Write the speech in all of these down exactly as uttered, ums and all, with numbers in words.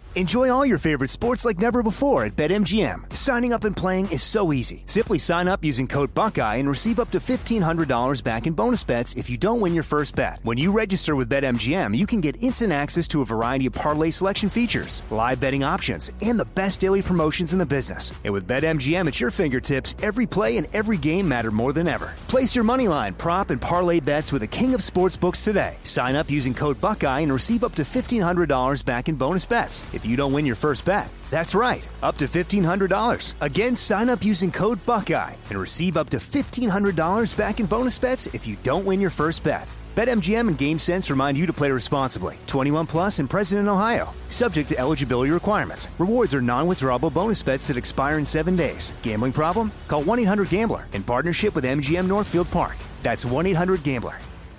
Enjoy all your favorite sports like never before at BetMGM. Signing up and playing is so easy. Simply sign up using code Buckeye and receive up to fifteen hundred dollars back in bonus bets if you don't win your first bet. When you register with BetMGM, you can get instant access to a variety of parlay selection features, live betting options, and the best daily promotions in the business. And with BetMGM at your fingertips, every play and every game matter more than ever. Place your moneyline, prop, and parlay bets with the king of sportsbooks today. Sign up using code Buckeye and receive up to fifteen hundred dollars back in bonus bets if you don't win your first bet. That's right, up to fifteen hundred dollars. Again, sign up using code Buckeye and receive up to fifteen hundred dollars back in bonus bets if you don't win your first bet. BetMGM and GameSense remind you to play responsibly. twenty-one plus and present in Ohio. Subject to eligibility requirements. Rewards are non-withdrawable bonus bets that expire in seven days. Gambling problem? Call one eight hundred gambler in partnership with M G M Northfield Park. That's one eight hundred gambler.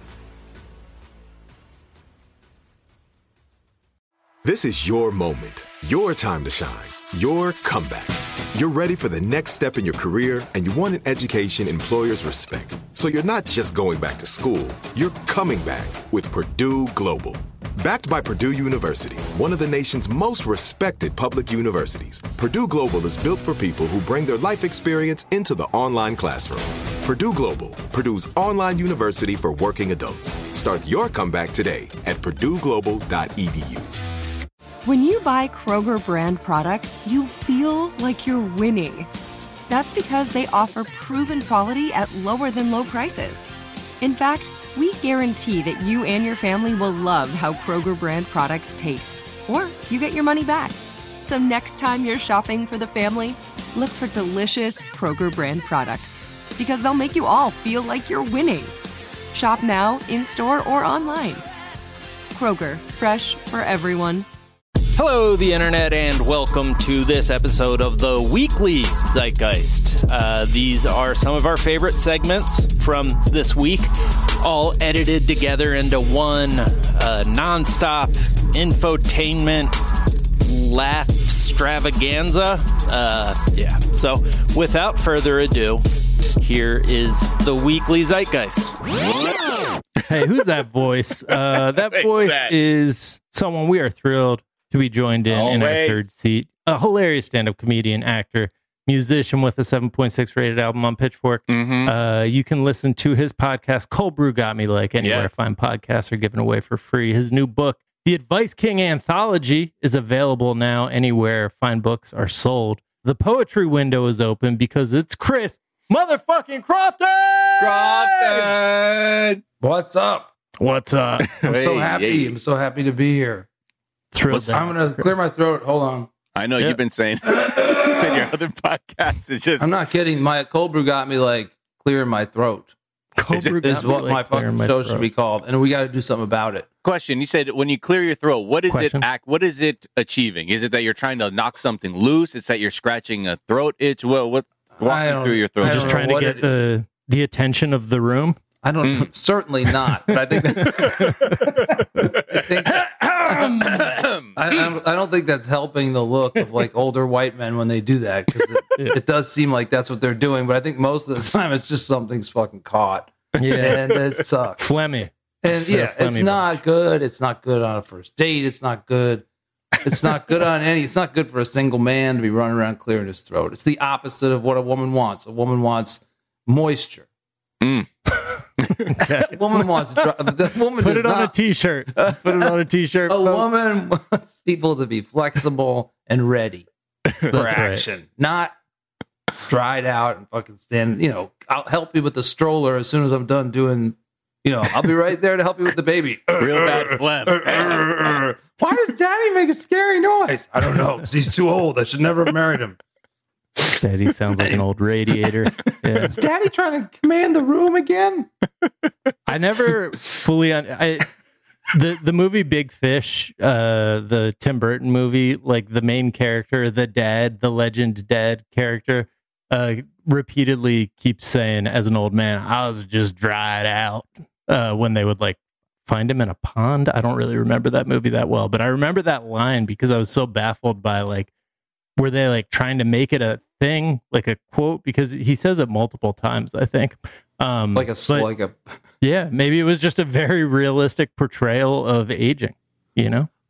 This is your moment, your time to shine, your comeback. You're ready for the next step in your career, and you want an education employers respect. So you're not just going back to school, you're coming back with Purdue Global. Backed by Purdue University, one of the nation's most respected public universities, Purdue Global is built for people who bring their life experience into the online classroom. Purdue Global, Purdue's online university for working adults. Start your comeback today at purdue global dot e d u. When you buy Kroger brand products, you feel like you're winning. That's because they offer proven quality at lower than low prices. In fact, we guarantee that you and your family will love how Kroger brand products taste, or you get your money back. So next time you're shopping for the family, look for delicious Kroger brand products, because they'll make you all feel like you're winning. Shop now, in-store, or online. Kroger, fresh for everyone. Hello, the internet, and welcome to this episode of the Weekly Zeitgeist. Uh, these are some of our favorite segments from this week, all edited together into one uh, nonstop infotainment laugh extravaganza. Uh, yeah, so without further ado, here is the Weekly Zeitgeist. Hey, who's that voice? Uh, that voice that. is someone we are thrilled to be joined in Always. in our third seat. A hilarious stand-up comedian, actor, musician with a seven point six rated album on Pitchfork. Mm-hmm. Uh, you can listen to his podcast, Cold Brew Got Me Like, anywhere yes. fine podcasts are given away for free. His new book, The Advice King Anthology, is available now anywhere fine books are sold. The poetry window is open because it's Chris motherfucking Crofton! Crofton! What's up? What's up? I'm so Hey, happy. hey. I'm so happy to be here. Thrilled. I'm going to clear my throat. Hold on. I know Yep. you've been saying, saying your other podcasts. It's just I'm not kidding. My cold brew got me like clearing my throat. Cold Brew Is Got Me what Like my clearing fucking my show throat. should be called, and we got to do something about it. question. You said when you clear your throat, what is Question. it act? What is it achieving? Is it that you're trying to knock something loose? It's that you're scratching a throat itch? Well, what? Walk I me don't- through your I throat. don't Just know trying to what get it- the the attention of the room. I don't Mm. know. Certainly not. But I think that, I, think I, I'm- I don't think that's helping the look of like older white men when they do that, because it, it does seem like that's what they're doing. But I think most of the time it's just something's fucking caught, Yeah. and it sucks. Phlegmy. And yeah, Yeah, it's phlegmy not good. It's not good on a first date. It's not good. It's not good on any. It's not good for a single man to be running around clearing his throat. It's the opposite of what a woman wants. A woman wants moisture. Mm. A woman wants. dry- The woman Put does it on a not, t-shirt. Put it on a t-shirt. A folks. woman wants people to be flexible and ready for right. action, not dried out and fucking stand. You know, I'll help you with the stroller as soon as I'm done doing. You know, I'll be right there to help you with the baby. Real bad phlegm. Why does Daddy make a scary noise? I don't know, because he's too old. I should never have married him. Daddy sounds like an old radiator. Yeah. Is Daddy trying to command the room again? I never fully un- I the the movie Big Fish, uh the Tim Burton movie, like the main character, the dad, the legend dad character, uh repeatedly keeps saying as an old man, I was just dried out, uh when they would like find him in a pond. I don't really remember that movie that well, but I remember that line because I was so baffled by like, were they like trying to make it a thing, like a quote? Because he says it multiple times, I think. Um, Like a but, like a. yeah, maybe it was just a very realistic portrayal of aging, you know?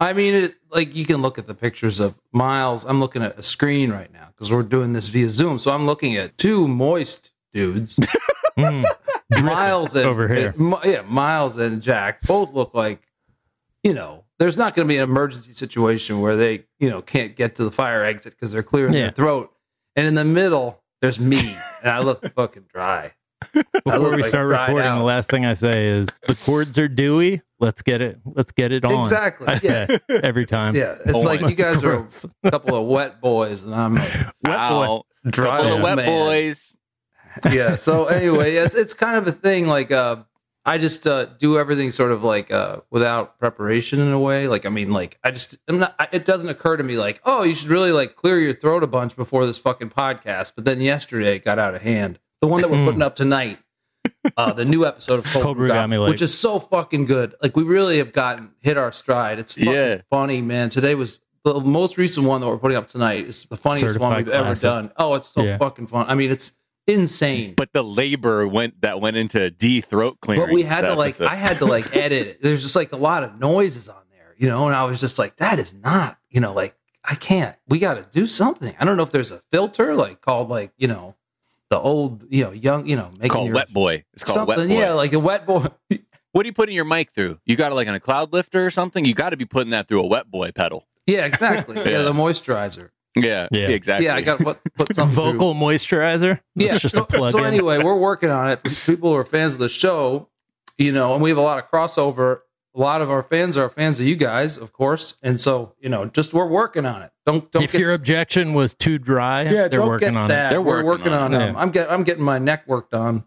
I mean, it, like you can look at the pictures of Miles. I'm looking at a screen right now because we're doing this via Zoom. So I'm looking at two moist dudes. Mm. Miles and over here. and- yeah, Miles and Jack both look like, you know, there's not going to be an emergency situation where they, you know, can't get to the fire exit because they're clearing Yeah. their throat. And in the middle, there's me, and I look fucking dry. Before look we like start dried recording, out. the last thing I say is the chords are dewy. Let's get it. Let's get it on. Exactly, I say every time. Yeah, it's Oh like my you guys are gross. a couple of wet boys, and I'm a Ow. dry Couple of old wet man. boys. Yeah. So anyway, it's it's kind of a thing. Like uh, I just uh, do everything sort of like uh, without preparation in a way. Like I mean, like I just I'm not. I, it doesn't occur to me like, oh, you should really like clear your throat a bunch before this fucking podcast. But then yesterday it got out of hand. The one that we're putting up tonight, uh, the new episode of Cold, Cold Brew Brew got Got me Me, late. which is so fucking good. Like we really have gotten hit our stride. It's fucking Yeah. funny, man. Today was the most recent one that we're putting up tonight. Is the funniest one Certified we've ever classic. done. Oh, it's so Yeah. fucking fun. I mean, it's insane. But the labor went that went into D throat clearing. But we had to that like, episode. I had to like edit it. There's just like a lot of noises on there, you know, and I was just like, that is not, you know, like I can't, we got to do something. I don't know if there's a filter like called like, you know, the old, you know, young, you know, making called your, wet boy. It's called something. wet boy. Yeah, like a wet boy. What are you putting your mic through? You got it like on a cloud lifter or something? You got to be putting that through a wet boy pedal. Yeah, exactly. yeah. Yeah. the moisturizer. Yeah, Yeah. exactly. Yeah, I got to put, put something through. Vocal moisturizer. That's Yeah, just so, a plug. so anyway, we're working on it. People who are fans of the show, you know, and we have a lot of crossover. A lot of our fans are fans of you guys, of course, and so you know, just we're working on it. Don't don't if get your objection was too dry, yeah, they're don't working get on sad. They're we're working working on on. it. um, Yeah. I'm get I'm getting my neck worked on.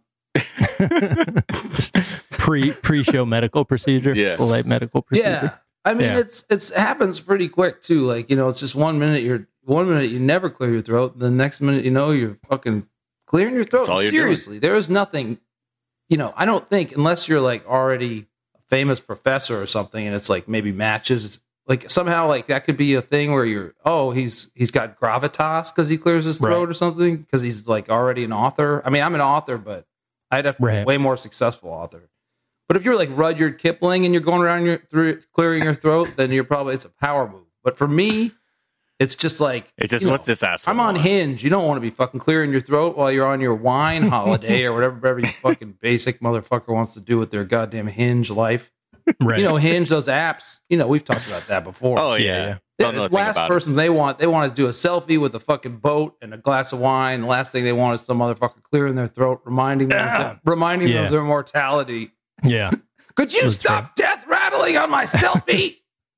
it. Just pre pre show medical procedure. Yeah. Light medical procedure. Yeah, I mean Yeah. it's it's it happens pretty quick too. Like you know, it's just one minute you're one minute you never clear your throat, the next minute you know you're fucking clearing your throat. That's all you're Seriously, there is nothing. You know, I don't think unless you're like already a famous professor or something, and it's like maybe matches. Like somehow, like that could be a thing where you're, oh, he's he's got gravitas because he clears his throat Right. or something because he's like already an author. I mean, I'm an author, but I'd have to be a Right. way more successful author. But if you're like Rudyard Kipling and you're going around your through clearing your throat, then you're probably it's a power move. But for me, it's just like It's just you what's know, this asshole? I'm on want? Hinge. You don't want to be fucking clearing your throat while you're on your wine holiday or whatever every fucking basic motherfucker wants to do with their goddamn Hinge life. Right. You know, Hinge, those apps. You know, we've talked about that before. Oh yeah. Yeah, yeah. Don't know The a thing last about person they want, they want to do a selfie with a fucking boat and a glass of wine. The last thing they want is some motherfucker clearing their throat, reminding them, Yeah. reminding them Yeah. of their mortality. yeah. Could you That's stop death rattling on my selfie?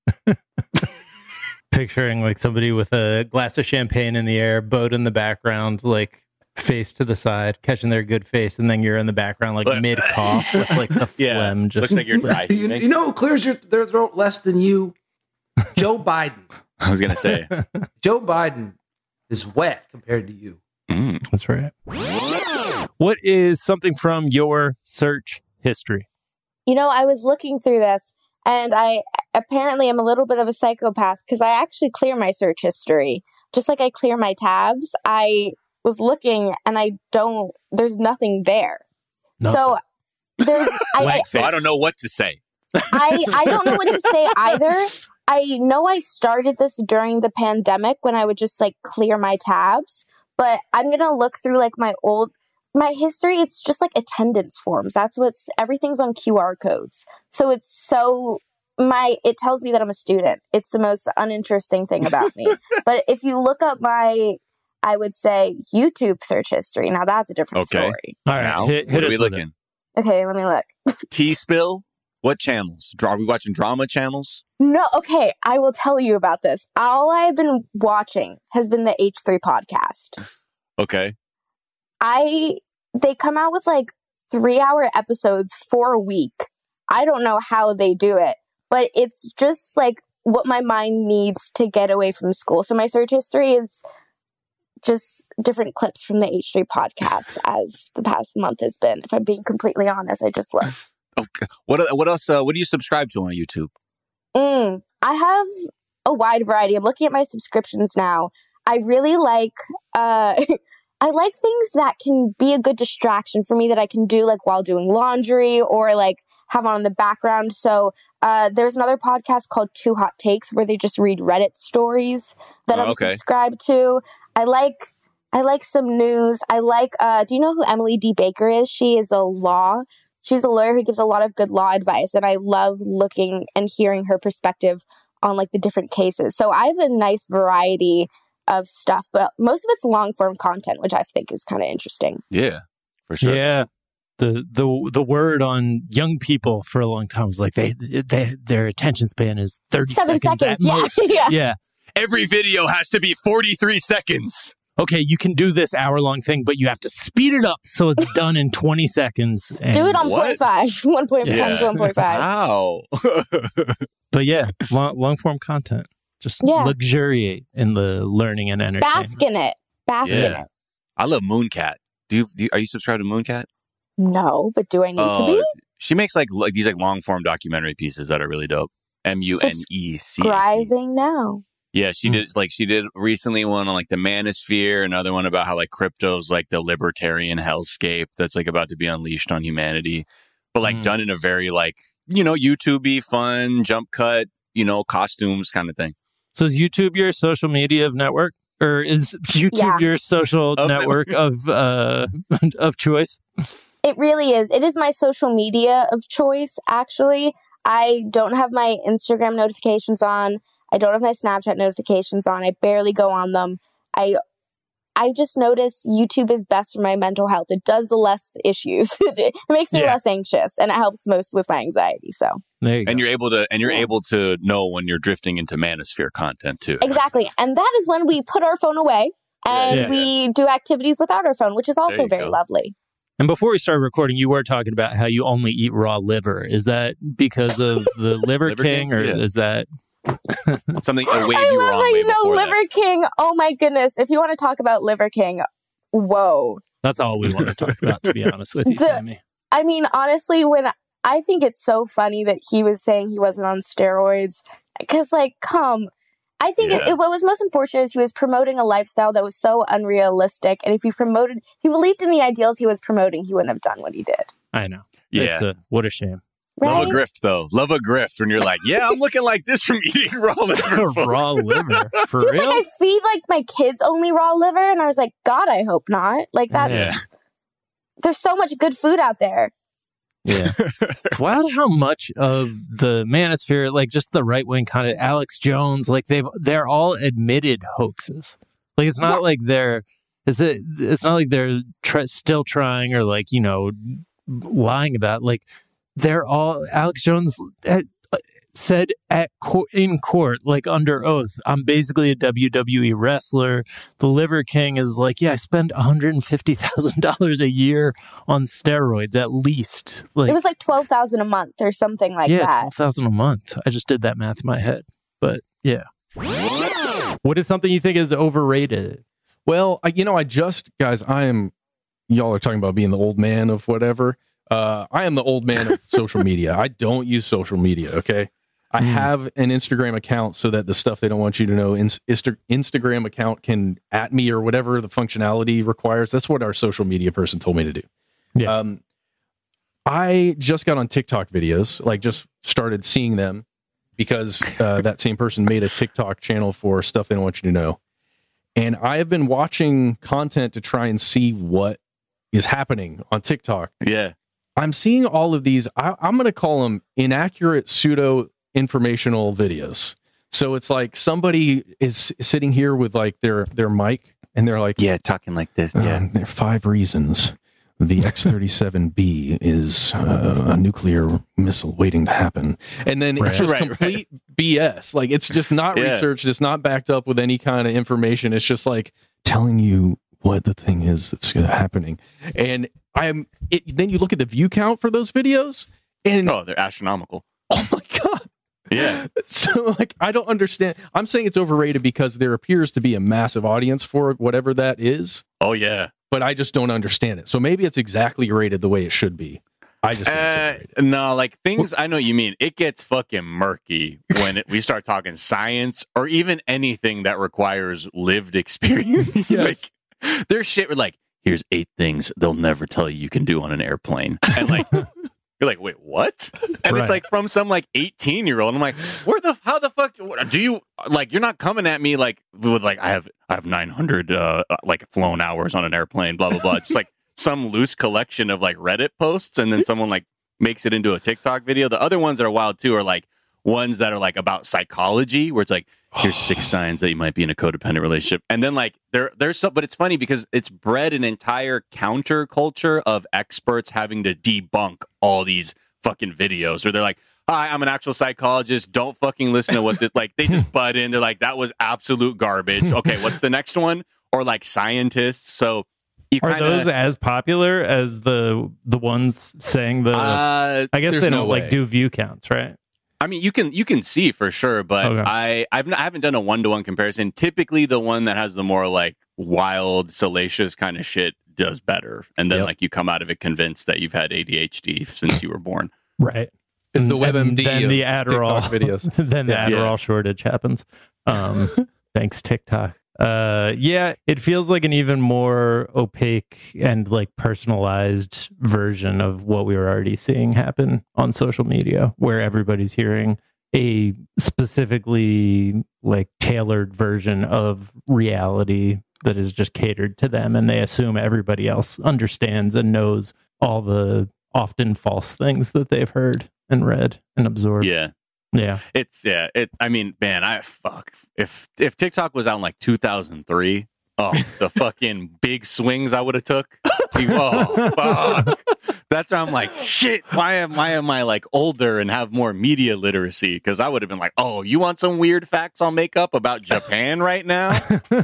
Picturing like somebody with a glass of champagne in the air, boat in the background, like face to the side, catching their good face, and then you're in the background like But- mid cough with like the Yeah. phlegm just Looks like you're dry. you, you know who clears your, their throat less than you? Joe Biden. I was gonna say. Joe Biden is wet compared to you. Mm. That's right. What is something from your search history? You know, I was looking through this and I apparently am a little bit of a psychopath because I actually clear my search history. Just like I clear my tabs, I was looking and I don't, there's nothing there. Nothing. So there's, I, I, So I don't know what to say. I, I don't know what to say either. I know I started this during the pandemic when I would just like clear my tabs, but I'm going to look through like my old, my history. It's just like attendance forms. That's what's, everything's on Q R codes. So it's so, my, it tells me that I'm a student. It's the most uninteresting thing about me. But if you look up my, I would say YouTube search history, now that's a different Okay. story. All right, Now, hit, what hit are us we with looking? Okay, let me look. T spill? What channels? Dra- Are we watching drama channels? No, okay, I will tell you about this. All I've been watching has been the H three podcast. Okay. I they come out with like three hour episodes for a week. I don't know how they do it, but it's just like what my mind needs to get away from school. So my search history is just different clips from the H three podcast as the past month has been. If I'm being completely honest, I just look. Okay. What what else? Uh, what do you subscribe to on YouTube? Mm, I have a wide variety. I'm looking at my subscriptions now. I really like, uh, I like things that can be a good distraction for me that I can do like while doing laundry or like have on in the background. So uh, there's another podcast called Two Hot Takes where they just read Reddit stories that Oh, I'm okay. subscribed to. I like I like some news. I like, uh, do you know who Emily D. Baker is? She is a law. She's a lawyer who gives a lot of good law advice. And I love looking and hearing her perspective on like the different cases. So I have a nice variety of stuff, but most of it's long form content, which I think is kind of interesting. Yeah, for sure. Yeah. The the the word on young people for a long time was like they they their attention span is thirty Seven seconds. seconds. At Yeah. most. yeah. Yeah. Every video has to be forty-three seconds. Okay, you can do this hour long thing, but you have to speed it up so it's done in twenty seconds. And, Do it on What? point five. one point five Yeah. times one point five. Wow. But yeah, long, long form content. Just Yeah. luxuriate in the learning and entertainment. Bask in it. Bask in Yeah. it. I love Mooncat. Do you, do you are you subscribed to Mooncat? No, but do I need to Oh, be? She makes like like these like long form documentary pieces that are really dope. M U N E C. Subscribing now. Yeah, she Hmm. did like she did recently one on like the manosphere, another one about how like crypto's like the libertarian hellscape that's like about to be unleashed on humanity. But like Hmm. done in a very like, you know, YouTube-y, fun, jump cut, you know, costumes kind of thing. So is YouTube your social media network? Or is YouTube Yeah. your social Of- network of uh of choice? It really is. It is my social media of choice, actually. I don't have my Instagram notifications on. I don't have my Snapchat notifications on. I barely go on them. I I just notice YouTube is best for my mental health. It does the less issues. It makes me Yeah. less anxious, and it helps most with my anxiety. So There you go. And you're able to and you're Yeah. able to know when you're drifting into manosphere content too. exactly, and that is when we put our phone away and Yeah. we do activities without our phone, which is also you very go. lovely. And before we started recording, you were talking about how you only eat raw liver. Is that because of the Liver, Liver King, King? or Yeah. is that Something a wave I you were love on how way you know before Liver that. King. Oh my goodness! If you want to talk about Liver King, whoa. that's all we want to talk about? To be honest with you, The- Sammy. I mean, honestly, when I think it's so funny that he was saying he wasn't on steroids, because, like, come, I think it, Yeah. it, what was most unfortunate is he was promoting a lifestyle that was so unrealistic, and if he promoted, he believed in the ideals he was promoting, he wouldn't have done what he did. I know. Yeah. It's a, what a shame. Right? Love a grift though. Love a grift when you're like, yeah, I'm looking like this from eating raw liver. folks." Raw liver for He was real. like, I feed like my kids only raw liver, and I was like, God, I hope not. Like that's Yeah. there's so much good food out there. Yeah. Wild how much of the manosphere, like just the right wing kind of Alex Jones, like they've they're all admitted hoaxes. Like it's not Yeah. like they're it's a, it's not like they're tr- still trying or like, you know, lying about. Like they're all Alex Jones had, said at co- in court, like under oath, I'm basically a W W E wrestler. The Liver King is like, yeah, I spend one hundred fifty thousand dollars a year on steroids at least. Like, It was like twelve thousand a month or something like yeah, that. twelve thousand a month. I just did that math in my head, but yeah. What is something you think is overrated? Well, I, you know, I just, guys, I am, y'all are talking about being the old man of whatever. Uh, I am the old man of social media. I don't use social media, okay? I Mm. have an Instagram account so that the stuff they don't want you to know, in, Insta, Instagram account can at me or whatever the functionality requires. That's what our social media person told me to do. Yeah. Um, I just got on TikTok videos, like just started seeing them because uh, that same person made a TikTok channel for stuff they don't want you to know. And I have been watching content to try and see what is happening on TikTok. Yeah. I'm seeing all of these, I, I'm going to call them inaccurate pseudo informational videos. So it's like somebody is sitting here with like their, their mic and they're like, Yeah, talking like this. Yeah. um, there are five reasons the X thirty-seven B is uh, a nuclear missile waiting to happen. And then Right. it's just Right, right. complete B S. Like it's just not Yeah. researched. It's not backed up with any kind of information. It's just like telling you what the thing is that's happening. And I'm it, then you look at the view count for those videos and Oh, they're astronomical. oh my God. Yeah. So like I don't understand. I'm saying it's overrated because there appears to be a massive audience for it, whatever that is. Oh yeah. But I just don't understand it. So maybe it's exactly rated the way it should be. I just think it's Uh, overrated. no, like things I know what you mean. It gets fucking murky when it, we start talking science or even anything that requires lived experience. Yes. Like there's shit where like, here's eight things they'll never tell you you can do on an airplane. And like You're like, wait, what? And Right. it's like from some like eighteen year old. I'm like, where the how the fuck do you like? You're not coming at me like with like I have I have nine hundred uh, like flown hours on an airplane, blah blah blah. It's like some loose collection of like Reddit posts, and then someone like makes it into a TikTok video. The other ones that are wild too are like ones that are like about psychology, where it's like, here's six signs that you might be in a codependent relationship. And then like there there's some, but it's funny because it's bred an entire counter culture of experts having to debunk all these fucking videos where they're like, hi, I'm an actual psychologist. Don't fucking listen to what this, like they just butt in. They're like, that was absolute garbage. Okay, what's the next one? Or like scientists. So you Are kinda, those as popular as the the ones saying the? uh, I guess there's they no don't way. like do view counts, right? I mean, you can you can see for sure, but Okay. I I've not, I haven't done a one to one comparison. Typically, the one that has the more like wild, salacious kind of shit does better, and then Yep. like you come out of it convinced that you've had A D H D since you were born. Right. It's the And WebMD Then of the Adderall TikTok videos. then the Yeah. Adderall Yeah. shortage happens. Um, thanks TikTok. Uh, yeah, it feels like an even more opaque and like personalized version of what we were already seeing happen on social media, where everybody's hearing a specifically like tailored version of reality that is just catered to them, and they assume everybody else understands and knows all the often false things that they've heard and read and absorbed. Yeah, Yeah. it's yeah. It. I mean, man, I fuck if if TikTok was out in like two thousand three. Oh, the fucking big swings I would have took. Oh, fuck. That's why I'm like, shit. Why am why am I like older and have more media literacy? Because I would have been like, oh, you want some weird facts I'll make up about Japan right now?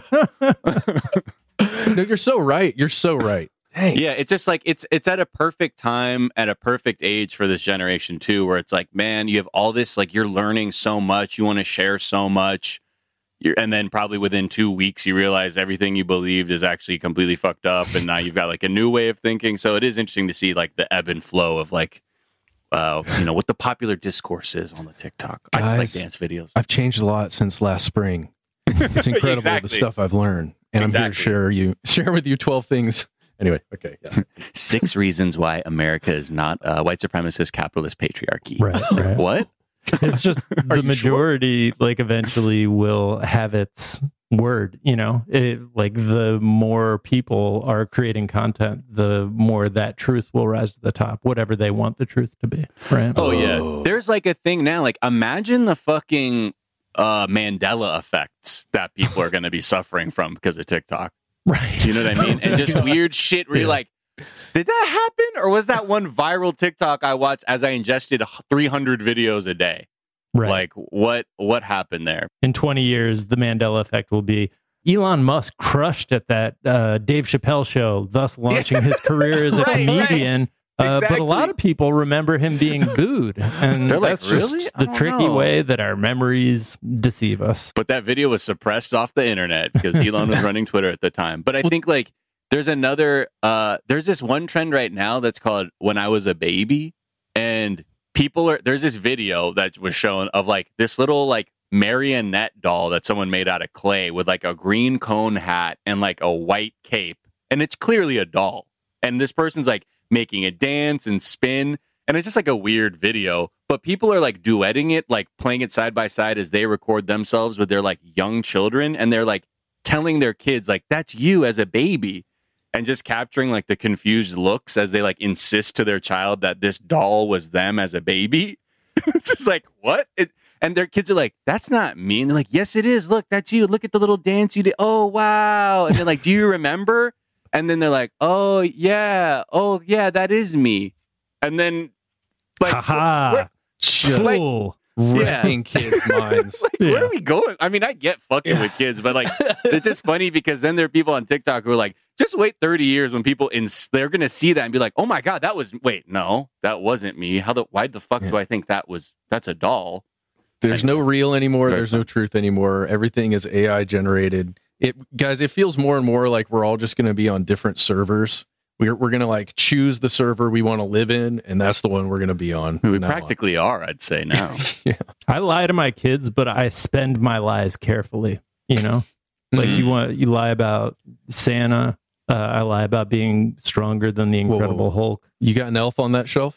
No, you're so right. You're so right. Dang. Yeah, it's just like it's it's at a perfect time, at a perfect age for this generation too, where it's like, man, you have all this, like you're learning so much, you want to share so much. You're, and then probably within two weeks, you realize everything you believed is actually completely fucked up. And now you've got like a new way of thinking. So it is interesting to see like the ebb and flow of like, uh, you know, what the popular discourse is on the TikTok. I just like Guys, dance videos. I've changed a lot since last spring. It's incredible Exactly. the stuff I've learned, and I'm here to Exactly. share you share with you twelve things. Anyway, okay, yeah. Six reasons why America is not a white supremacist capitalist patriarchy. Right, right. What? It's just Are the you sure? majority like eventually will have its word, you know. It, like the more people are creating content, the more that truth will rise to the top, whatever they want the truth to be, right? Oh, Oh. yeah. There's like a thing now, like imagine the fucking uh, Mandela effects that people are going to be suffering from because of TikTok. Right. You know what I mean? And just weird shit where you're Yeah. like, did that happen? Or was that one viral TikTok I watched as I ingested three hundred videos a day? Right. Like what what happened there? In twenty years, the Mandela effect will be Elon Musk crushed at that uh, Dave Chappelle show, thus launching his career as a Right, right. comedian. Uh, But a lot Exactly. of people remember him being booed. And They're like, that's just "Really? I the don't tricky know." way that our memories deceive us. But that video was suppressed off the internet because Elon was running Twitter at the time. But I think like there's another uh there's this one trend right now that's called When I Was a Baby. And people are there's this video that was shown of like this little like marionette doll that someone made out of clay with like a green cone hat and like a white cape. And it's clearly a doll. And this person's like making it dance and spin. And it's just like a weird video. But people are like duetting it, like playing it side by side as they record themselves with their like young children. And they're like telling their kids, like, that's you as a baby. And just capturing like the confused looks as they like insist to their child that this doll was them as a baby. It's just like, what? It, and their kids are like, that's not me. And they're like, yes, it is. Look, that's you. Look at the little dance you did. Oh, wow. And they're like, do you remember? And then they're like, oh, yeah. Oh, yeah, that is me. And then, like, Haha. where, Just Fool. wrecking kids' minds. like, Yeah. where are we going? I mean, I get fucking with kids, but like, it's just funny because then there are people on TikTok who are like, just wait thirty years when people ins- they're gonna see that and be like, oh my god, that was wait, no, that wasn't me. How the why the fuck do I think that was that's a doll? There's no real anymore. Very There's no truth anymore. Everything is A I generated. It guys, it feels more and more like we're all just going to be on different servers. We're we're going to like choose the server we want to live in, and that's the one we're going to be on. We now practically are, I'd say now. Yeah. I lie to my kids, but I spend my lies carefully. You know, like Mhm. you want you lie about Santa. Uh, I lie about being stronger than the Whoa, whoa, Incredible whoa. Hulk. You got an elf on that shelf?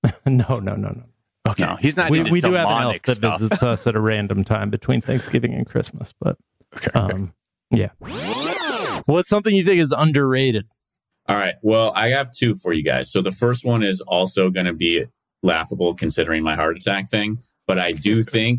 no, no, no, no. Okay. No, he's not We, into we do have an elf demonic that stuff. visits us at a random time between Thanksgiving and Christmas, but Okay. okay. um, yeah. What's something you think is underrated? All right. Well, I have two for you guys. So the first one is also going to be laughable considering my heart attack thing, but I do think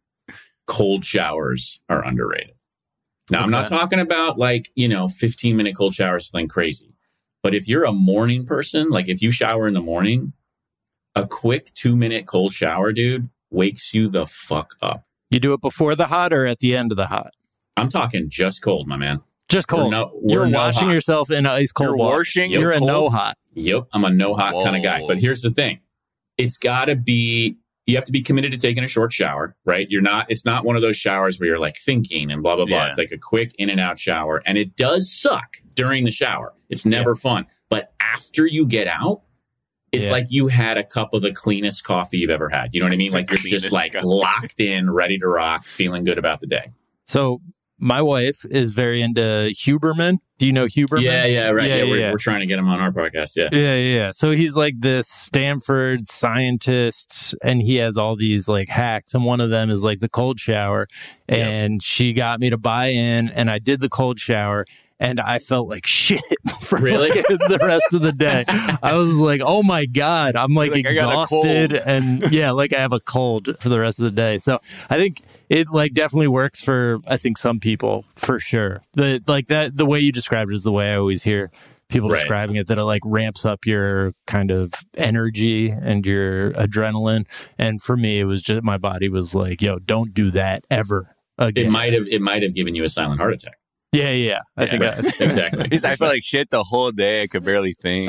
cold showers are underrated. Now, Okay. I'm not talking about like, you know, fifteen minute cold showers, something crazy. But if you're a morning person, like if you shower in the morning, a quick two minute cold shower, dude, wakes you the fuck up. You do it before the hot or at the end of the hot? I'm talking just cold, my man. Just We're cold. no- we're You're no washing hot. yourself in ice cold You're water. washing You're your a cold? no hot. Yep, I'm a no hot kind of guy. Whoa. But here's the thing. It's got to be, you have to be committed to taking a short shower, right? You're not, it's not one of those showers where you're like thinking and blah, blah, blah. Yeah. It's like a quick in and out shower. And it does suck during the shower. It's never fun. But after you get out, it's Yeah. like you had a cup of the cleanest coffee you've ever had. You know what I mean? Like you're just Cleanest like coffee. locked in, ready to rock, feeling good about the day. So my wife is very into Huberman. Do you know Huberman? Yeah, yeah, right. Yeah, Yeah, we're, yeah. we're trying to get him on our podcast. Yeah. Yeah, yeah, yeah. So he's like this Stanford scientist, and he has all these like hacks, and one of them is like the cold shower. And she got me to buy in, and I did the cold shower, and I felt like shit for Really? like, the rest of the day. I was like, oh my God, I'm like, Like, I got a exhausted, cold. and yeah, like I have a cold for the rest of the day. So I think it like definitely works for I think some people for sure. The like that the way you described it is the way I always hear people Right. describing it, that it like ramps up your kind of energy and your adrenaline. And for me, it was just my body was like, yo, don't do that ever again. It might have, it might have given you a silent heart attack. yeah, yeah. I Yeah, think right. I, Exactly. He's, I felt like shit the whole day. I could barely think.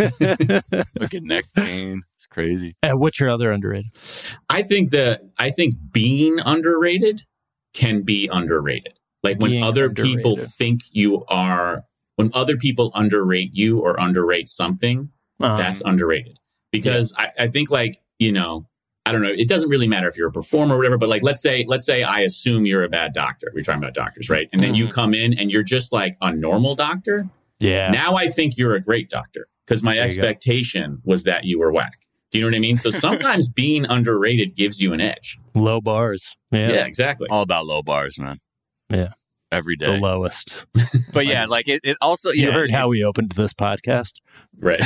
Fucking neck pain. It's crazy. Uh, what's your other underrated? I think that I think being underrated can be underrated. Like when Being other underrated. people think you are, when other people underrate you or underrate something, Um, that's underrated. Because I, I think like, you know, I don't know, it doesn't really matter if you're a performer or whatever, but like, let's say, let's say I assume you're a bad doctor. We're talking about doctors, right? And then you Mhm. come in and you're just like a normal doctor. yeah. Now I think you're a great doctor because my There you go. expectation was that you were whack. Do you know what I mean? So sometimes being underrated gives you an edge. Low bars. Yeah. Yeah, exactly. All about low bars, man. Yeah. Every The day. lowest. But yeah, like it, it also, yeah. You heard it- how we opened this podcast. Right.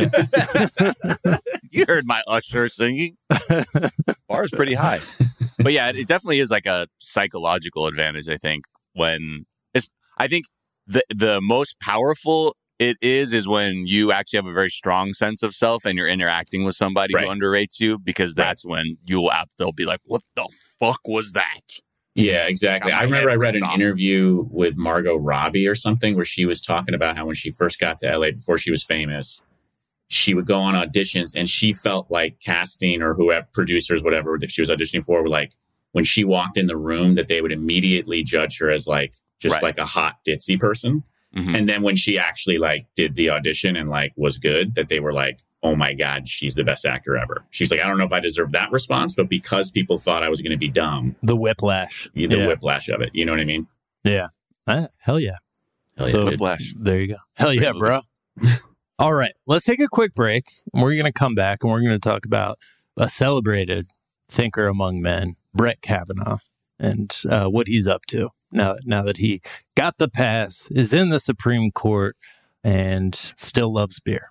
You heard my Usher singing. Bar is pretty high. But yeah, it definitely is like a psychological advantage, I think, when it's, I think the the most powerful it is is when you actually have a very strong sense of self and you're interacting with somebody Right. who underrates you, because Right. that's when you'll app they'll be like, what the fuck was that? Yeah, exactly. Got my I remember head I read an ripped off. interview with Margot Robbie or something where she was talking about how when she first got to L A before she was famous, she would go on auditions and she felt like casting or whoever, producers, whatever that she was auditioning for, were like, when she walked in the room, that they would immediately judge her as like, just Right. like a hot ditzy person. Mhm. And then when she actually like did the audition and like was good, that they were like, oh my God, she's the best actor ever. She's like, I don't know if I deserve that response, but because people thought I was going to be dumb, The whiplash. the yeah. whiplash of it. You know what I mean? Yeah. Uh, hell yeah. Hell yeah, So- dude. Whiplash. There you go. Hell yeah, movie. bro. All right. Let's take a quick break. And we're going to come back and we're going to talk about a celebrated thinker among men, Brett Kavanaugh, and uh, what he's up to now, now that he got the pass, is in the Supreme Court, and still loves beer.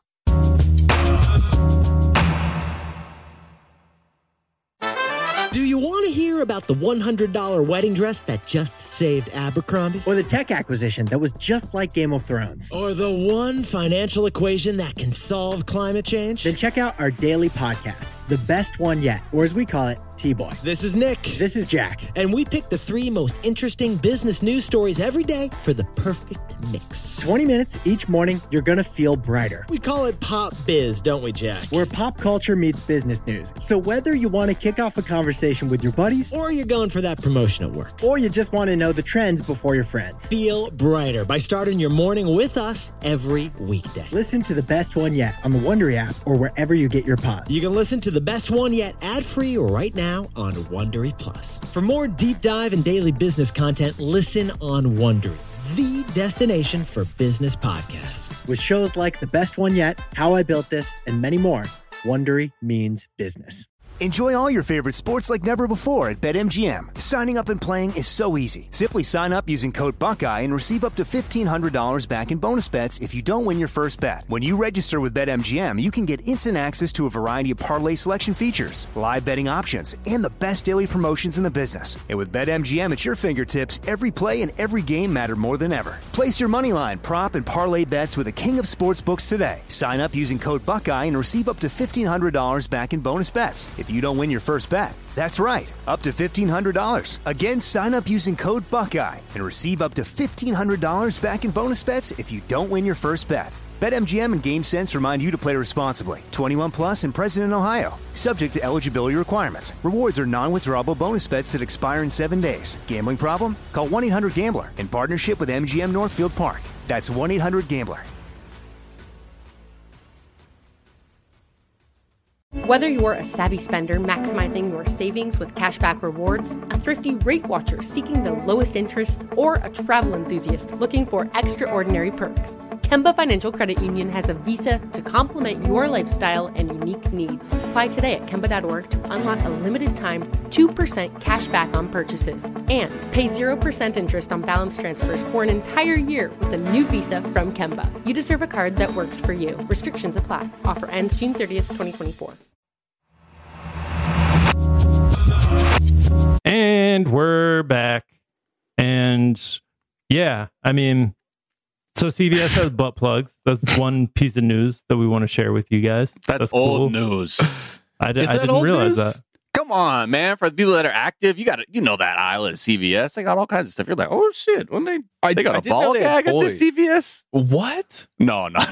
Do you want to hear about the one hundred dollars wedding dress that just saved Abercrombie? Or the tech acquisition that was just like Game of Thrones? Or the one financial equation that can solve climate change? Then check out our daily podcast, The Best One Yet, or as we call it, T-Boy. This is Nick. This is Jack. And we pick the three most interesting business news stories every day for the perfect mix. twenty minutes each morning, you're going to feel brighter. We call it Pop Biz, don't we, Jack? Where pop culture meets business news. So whether you want to kick off a conversation with your buddies, Or you're going for that promotion at work. or you just want to know the trends before your friends, Feel brighter by starting your morning with us every weekday. listen to The Best One Yet on the Wondery app or wherever you get your pods. You can listen to the best one yet ad-free right now on Wondery Plus. For more deep dive and daily business content, listen on Wondery, the destination for business podcasts. With shows like The Best One Yet, How I Built This, and many more, Wondery means business. Enjoy all your favorite sports like never before at BetMGM. Signing up and playing is so easy. Simply sign up using code Buckeye and receive up to fifteen hundred dollars back in bonus bets if you don't win your first bet. When you register with BetMGM, you can get instant access to a variety of parlay selection features, live betting options, and the best daily promotions in the business. And with BetMGM at your fingertips, every play and every game matter more than ever. Place your moneyline, prop, and parlay bets with the king of sportsbooks today. Sign up using code Buckeye and receive up to fifteen hundred dollars back in bonus bets if you don't win your first bet. That's right, up to fifteen hundred dollars. Again, sign up using code Buckeye and receive up to fifteen hundred dollars back in bonus bets if you don't win your first bet. BetMGM and GameSense remind you to play responsibly. twenty-one plus and present in Ohio. Subject to eligibility requirements. Rewards are non-withdrawable bonus bets that expire in seven days. Gambling problem? Call one eight hundred gambler in partnership with M G M Northfield Park. That's one eight hundred gambler. Whether you're a savvy spender maximizing your savings with cashback rewards, a thrifty rate watcher seeking the lowest interest, or a travel enthusiast looking for extraordinary perks, Kemba Financial Credit Union has a visa to complement your lifestyle and unique needs. Apply today at Kemba dot org to unlock a limited time two percent cash back on purchases and pay zero percent interest on balance transfers for an entire year with a new visa from Kemba. You deserve a card that works for you. Restrictions apply. Offer ends June thirtieth, twenty twenty-four. And we're back. And yeah, I mean, so C V S has butt plugs. That's one piece of news that we want to share with you guys. That's, That's old cool. news. I, d- I didn't realize news? that. Come on, man. For the people that are active, you got you know that aisle at C V S. They got all kinds of stuff. You're like, oh shit, when they I, they got I a ball gag at the C V S. What? No, no.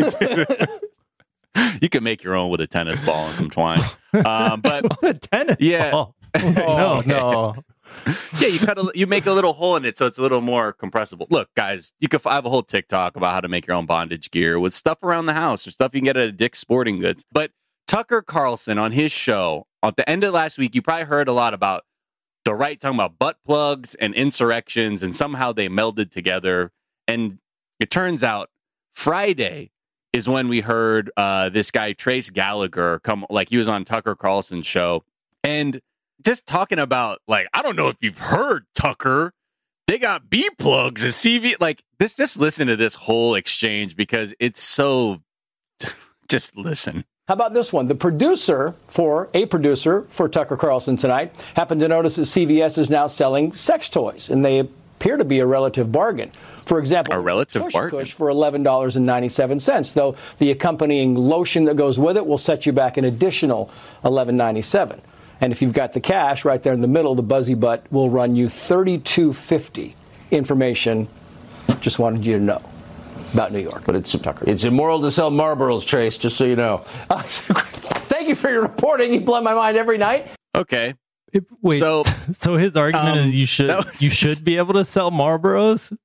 You can make your own with a tennis ball and some twine. Um, but a tennis yeah. ball. Oh, no. Yeah, you cut a, you make a little hole in it so it's a little more compressible. Look, guys, you can I have a whole TikTok about how to make your own bondage gear with stuff around the house or stuff you can get at Dick's Sporting Goods. But Tucker Carlson on his show at the end of last week, you probably heard a lot about the right talking about butt plugs and insurrections, and somehow they melded together. And it turns out Friday is when we heard uh, this guy Trace Gallagher come, like he was on Tucker Carlson's show, and just talking about, like, I don't know if you've heard, Tucker, they got B plugs at C V. Like this, just listen to this whole exchange because it's so. Just listen. How about this one? The producer for a producer for Tucker Carlson tonight happened to notice that C V S is now selling sex toys, and they appear to be a relative bargain. For example, a relative Tush bargain Kush for eleven dollars and ninety-seven cents, though the accompanying lotion that goes with it will set you back an additional eleven ninety-seven. And if you've got the cash right there in the middle, the Buzzy Butt will run you thirty-two fifty. Information. Just wanted you to know about New York. But it's it's immoral to sell Marlboros, Trace, just so you know. Uh, thank you for your reporting. You blow my mind every night. Okay. It, wait, so, so his argument um, is you should you just... should be able to sell Marlboros?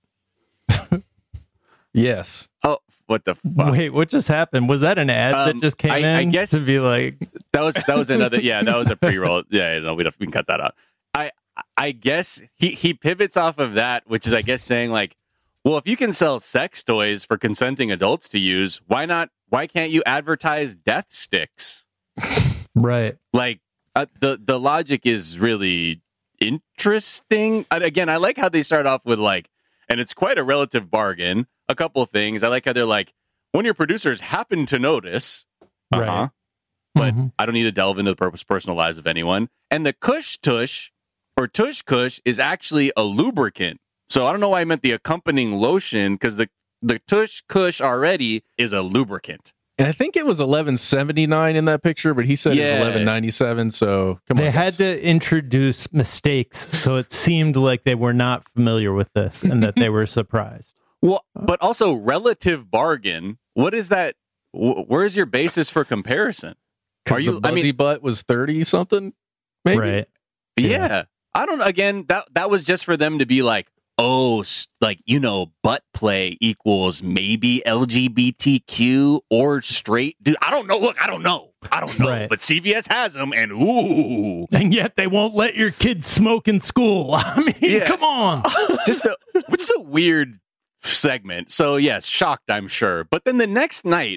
Yes. Oh, what the fuck? Wait, what just happened? Was that an ad um, that just came I, in I guess to be like that was that was another yeah, that was a pre-roll. Yeah, no, we, don't, we can cut that out. I I guess he, he pivots off of that, which is I guess saying like, well, if you can sell sex toys for consenting adults to use, why not? Why can't you advertise death sticks? Right. Like uh, the the logic is really interesting. And again, I like how they start off with like, and it's quite a relative bargain. A couple of things. I like how they're like, when your producers happen to notice, uh-huh, right. but mm-hmm. I don't need to delve into the purpose personal lives of anyone. And the Kush Tush or Tush Kush is actually a lubricant. So I don't know why I meant the accompanying lotion, because the, the Tush Kush already is a lubricant. And I think it was eleven seventy-nine in that picture, but he said Yeah. it was eleven ninety-seven. So come they on. had guys. to introduce mistakes, so it seemed like they were not familiar with this and that they were surprised. Well, but also relative bargain. What is that? Wh- Where is your basis for comparison? Are you? The Buzzy I mean, Butt was thirty something, maybe. Right? Yeah. Yeah. I don't. Again, that that was just for them to be like, oh, s- like you know, butt play equals maybe L G B T Q or straight. Dude, I don't know. Look, I don't know. I don't know. Right. But C V S has them, and ooh, And yet they won't let your kids smoke in school. I mean, Yeah. come on. just a which is a weird segment. So yes, shocked, I'm sure. But then the next night,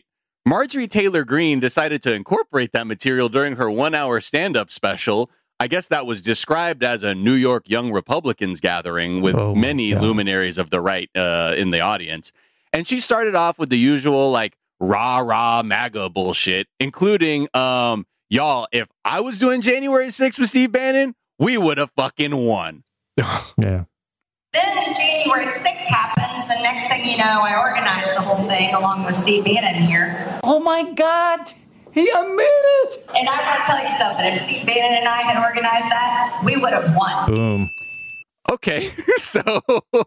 Marjorie Taylor Greene decided to incorporate that material during her one-hour stand-up special. I guess that was described as a New York Young Republicans gathering with Oh, many God. luminaries of the right uh, in the audience. And she started off with the usual, like, rah-rah MAGA bullshit, including, um, y'all, if I was doing January sixth with Steve Bannon, we would have fucking won. Yeah. Then January sixth happens, and next thing you know, I organized the whole thing along with Steve Bannon here. Oh my God, he admitted. And I want to tell you something. If Steve Bannon and I had organized that, we would have won. Boom. Okay, so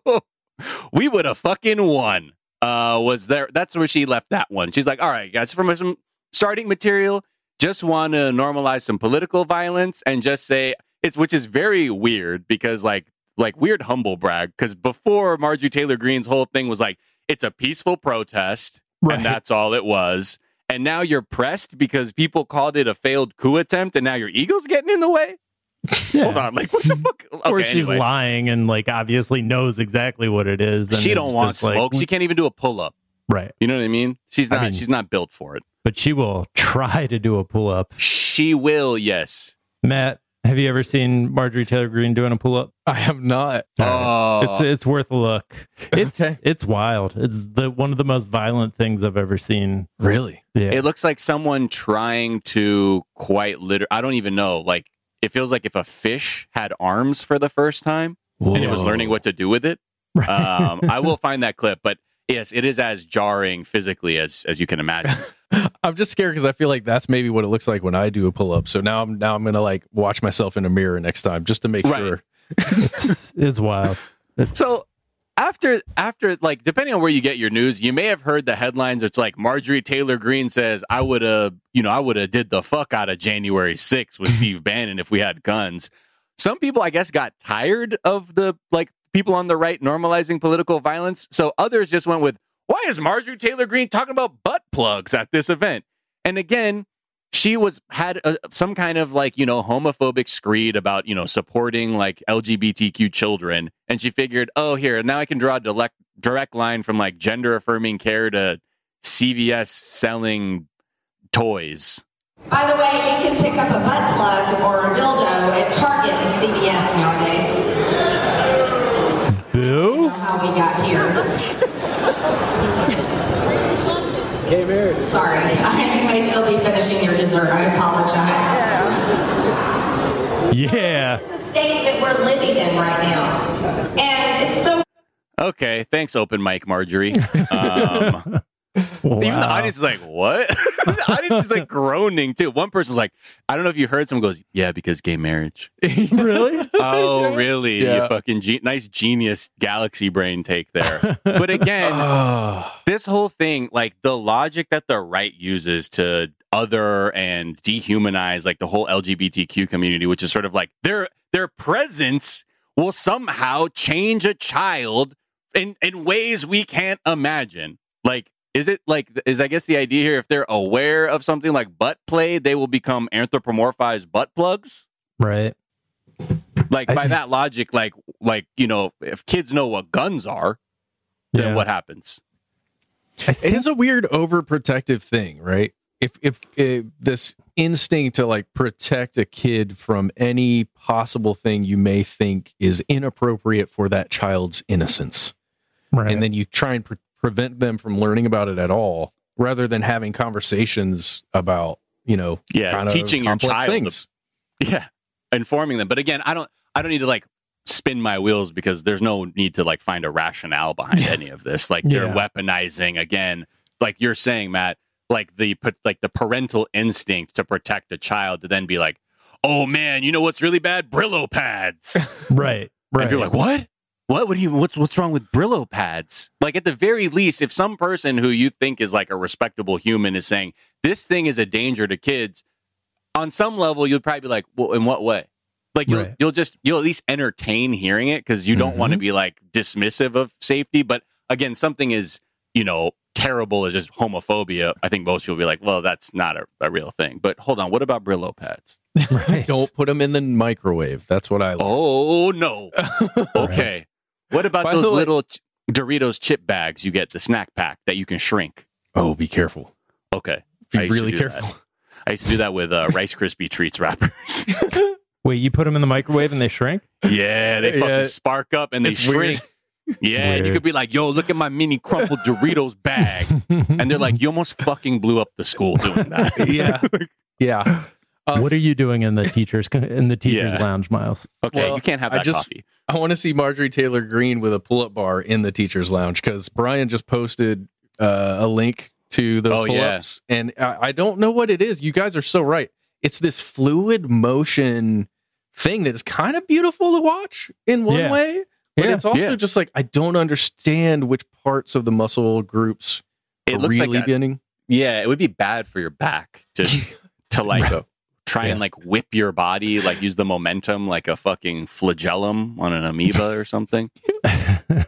we would have fucking won. Uh, was there? That's where she left that one. She's like, all right, guys, from some starting material, just want to normalize some political violence and just say it's, which is very weird because like, like weird humble brag. Because before Marjorie Taylor Greene's whole thing was like, it's a peaceful protest Right. and that's all it was. And now you're pressed because people called it a failed coup attempt and now your ego's getting in the way. Yeah. Hold on, like what the fuck? Okay, Or she's anyway. lying and like obviously knows exactly what it is. And She is don't want just like- smoke. She can't even do a pull up. Right. You know what I mean? She's I not. mean- she's not built for it. But she will try to do a pull up. She will. Yes. Matt, have you ever seen Marjorie Taylor Greene doing a pull up? I have not. Oh, It's it's worth a look. It's Okay. it's wild. It's the one of the most violent things I've ever seen. Really? Yeah. it looks like someone trying to quite literally. I don't even know. Like it feels like if a fish had arms for the first time and it was Whoa. learning what to do with it. Um, I will find that clip, but yes, it is as jarring physically as as you can imagine. I'm just scared because I feel like that's maybe what it looks like when I do a pull up. So now I'm now I'm gonna like watch myself in a mirror next time just to make Right. sure. it's it's wild. It's, So after after like depending on where you get your news, you may have heard the headlines. It's like Marjorie Taylor Greene says, "I would have, you know, I would have did the fuck out of January sixth with Steve Bannon if we had guns." Some people, I guess, got tired of the like people on the right normalizing political violence. So others just went with, "Why is Marjorie Taylor Greene talking about butt plugs at this event?" And again, she was had a, some kind of like, you know, homophobic screed about, you know, supporting like L G B T Q children. And she figured, oh, here, now I can draw a direct, direct line from like gender affirming care to C V S selling toys. By the way, you can pick up a butt plug or a dildo at Target and C V S nowadays. boo. How we got here. Hey, Mary. Sorry, you may still be finishing your dessert. I apologize. Yeah. This is the state that we're living in right now. And it's so Okay, thanks, open mic Marjorie. Um, Wow. Even the audience is like, what? The audience is like groaning too. One person was like, I don't know if you heard, someone goes, yeah, because gay marriage. Really? Oh, really? Yeah. You fucking ge- nice genius galaxy brain take there. But again, Oh. this whole thing, like the logic that the right uses to other and dehumanize like the whole L G B T Q community, which is sort of like their their presence will somehow change a child in, in ways we can't imagine. Like, is it like, is I guess the idea here, if they're aware of something like butt play, they will become anthropomorphized butt plugs? Right. Like by that logic, like, like, you know, if kids know what guns are, then Yeah. what happens? It is a weird overprotective thing, right? If, if if this instinct to like protect a kid from any possible thing you may think is inappropriate for that child's innocence, Right. and then you try and pre- prevent them from learning about it at all, rather than having conversations about, you know, Yeah, kind of teaching your complex child things. Yeah, informing them. But again, I don't, I don't need to like spin my wheels because there's no need to like find a rationale behind any of this. Like they're Yeah. weaponizing again, like you're saying, Matt, like the like the parental instinct to protect a child to then be like, oh man, you know what's really bad? Brillo pads. Right. Right. And you're like, what? What? What do you? What's what's wrong with Brillo pads? Like at the very least, if some person who you think is like a respectable human is saying this thing is a danger to kids, on some level, you'd probably be like, well, in what way? Like you'll Right. you'll just you'll at least entertain hearing it because you don't want to be like dismissive of safety. But again, something is, you know, terrible as just homophobia. I think most people will be like, well, that's not a, a real thing. But hold on, what about Brillo pads? Right. Don't put them in the microwave. That's what I like. Oh no. Okay. What about By the those way- little ch- Doritos chip bags you get, the snack pack that you can shrink? Oh, be careful. Okay. Be I used to really do careful. that. I used to do that with uh, Rice Krispie Treats wrappers. Wait, you put them in the microwave and they shrink? Yeah, they fucking Yeah. spark up and they It's shrink. Yeah, and you Weird. could be like, yo, look at my mini crumpled Doritos bag. And they're like, you almost fucking blew up the school doing that. Yeah. Yeah. Um, what are you doing in the teachers in the teachers Yeah. lounge, Miles? Okay, Well, you can't have I that just- coffee. I want to see Marjorie Taylor Greene with a pull-up bar in the teachers' lounge because Brian just posted uh, a link to those Oh, yeah. pull-ups, and I, I don't know what it is. You guys are so right. It's this fluid motion thing that is kind of beautiful to watch in one Yeah. way, but Yeah. it's also Yeah. just like I don't understand which parts of the muscle groups It are looks like really a- getting. Yeah, it would be bad for your back to to like So, try yeah. and like whip your body, like use the momentum like a fucking flagellum on an amoeba or something. Am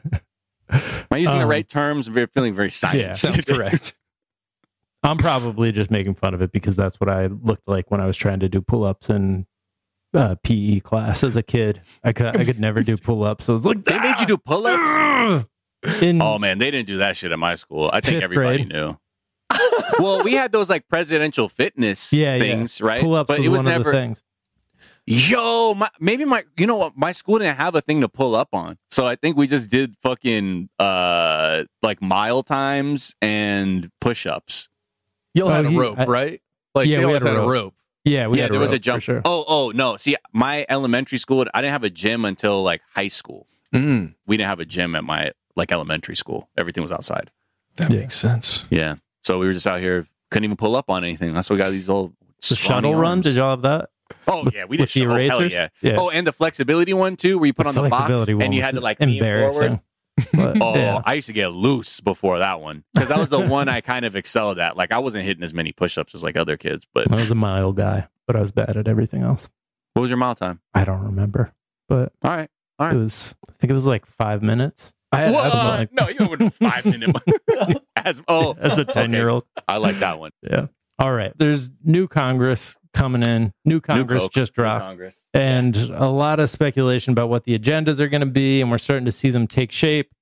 I using the Um, right terms? We're feeling very science. sounds correct. I'm probably just making fun of it because that's what I looked like when I was trying to do pull-ups in uh, P E class as a kid. I could I could never do pull-ups. So I was like, They made you do pull-ups? in Oh man, they didn't do that shit at my school. I think Fifth everybody grade. knew. Well, we had those like presidential fitness yeah, things, yeah. right? Pull-ups but was it was one of never the things. Yo, my, maybe my, you know what? My school didn't have a thing to pull up on. So I think we just did fucking, uh, like mile times and push ups. You'll Oh, have a he- rope, I- right? Like Yeah, they we always had a had a rope. rope. Yeah, we yeah, had a there was rope, a jump. for sure. Oh, oh, no. See, my elementary school, I didn't have a gym until like high school. Mm, We didn't have a gym at my like elementary school. Everything was outside. that Yeah. makes sense. Yeah. So we were just out here, couldn't even pull up on anything. That's why we got these old The scrawny shuttle run, arms. did y'all have that? Oh with- yeah, we did. with the sh- oh, hell erasers? yeah. Yeah. Oh, and the flexibility one too, where you put The on the box flexibility one and you was had to like lean forward. embarrassing. But, Oh, yeah. I used to get loose before that one because that was the one I kind of excelled at. Like I wasn't hitting as many push-ups as like other kids. But I was a mile guy, but I was bad at everything else. what was your mile time? I don't remember, but All right, all it right. was. I think it was like five minutes. I had What? asthma, like- No, you went a five minute. as oh, as a okay. ten-year-old. I like that one. Yeah. All right. There's new Congress coming in. New Congress Coke, just new dropped. Congress. And a lot of speculation about what the agendas are going to be. And we're starting to see them take shape.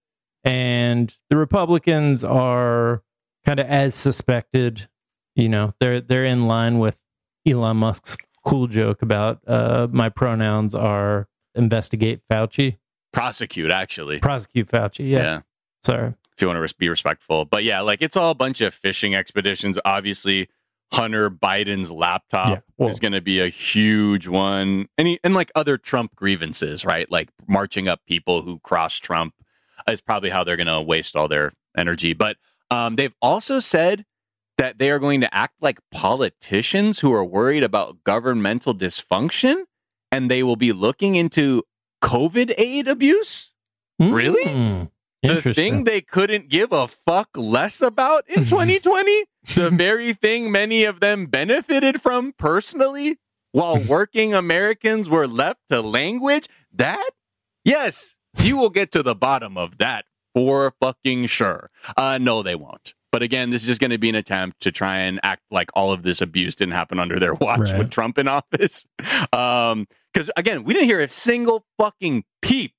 And the Republicans are kind of as suspected. You know, they're they're in line with Elon Musk's cool joke about uh, my pronouns are investigate Fauci. Prosecute, actually. Prosecute Fauci. Yeah. Yeah. Sorry. If you want to res- be respectful. But yeah, like it's all a bunch of fishing expeditions. Obviously, Hunter Biden's laptop Yeah, well- is going to be a huge one. And, he, and like other Trump grievances, right? Like marching up people who cross Trump is probably how they're going to waste all their energy. But um, they've also said that they are going to act like politicians who are worried about governmental dysfunction and they will be looking into COVID aid abuse. Really? Mm, The interesting. thing they couldn't give a fuck less about in twenty twenty, the very thing many of them benefited from personally, while working Americans were left to language, that, yes, you will get to the bottom of that for fucking sure. Uh, no, they won't. But again, this is just going to be an attempt to try and act like all of this abuse didn't happen under their watch Right. with Trump in office. Um, because again, we didn't hear a single fucking peep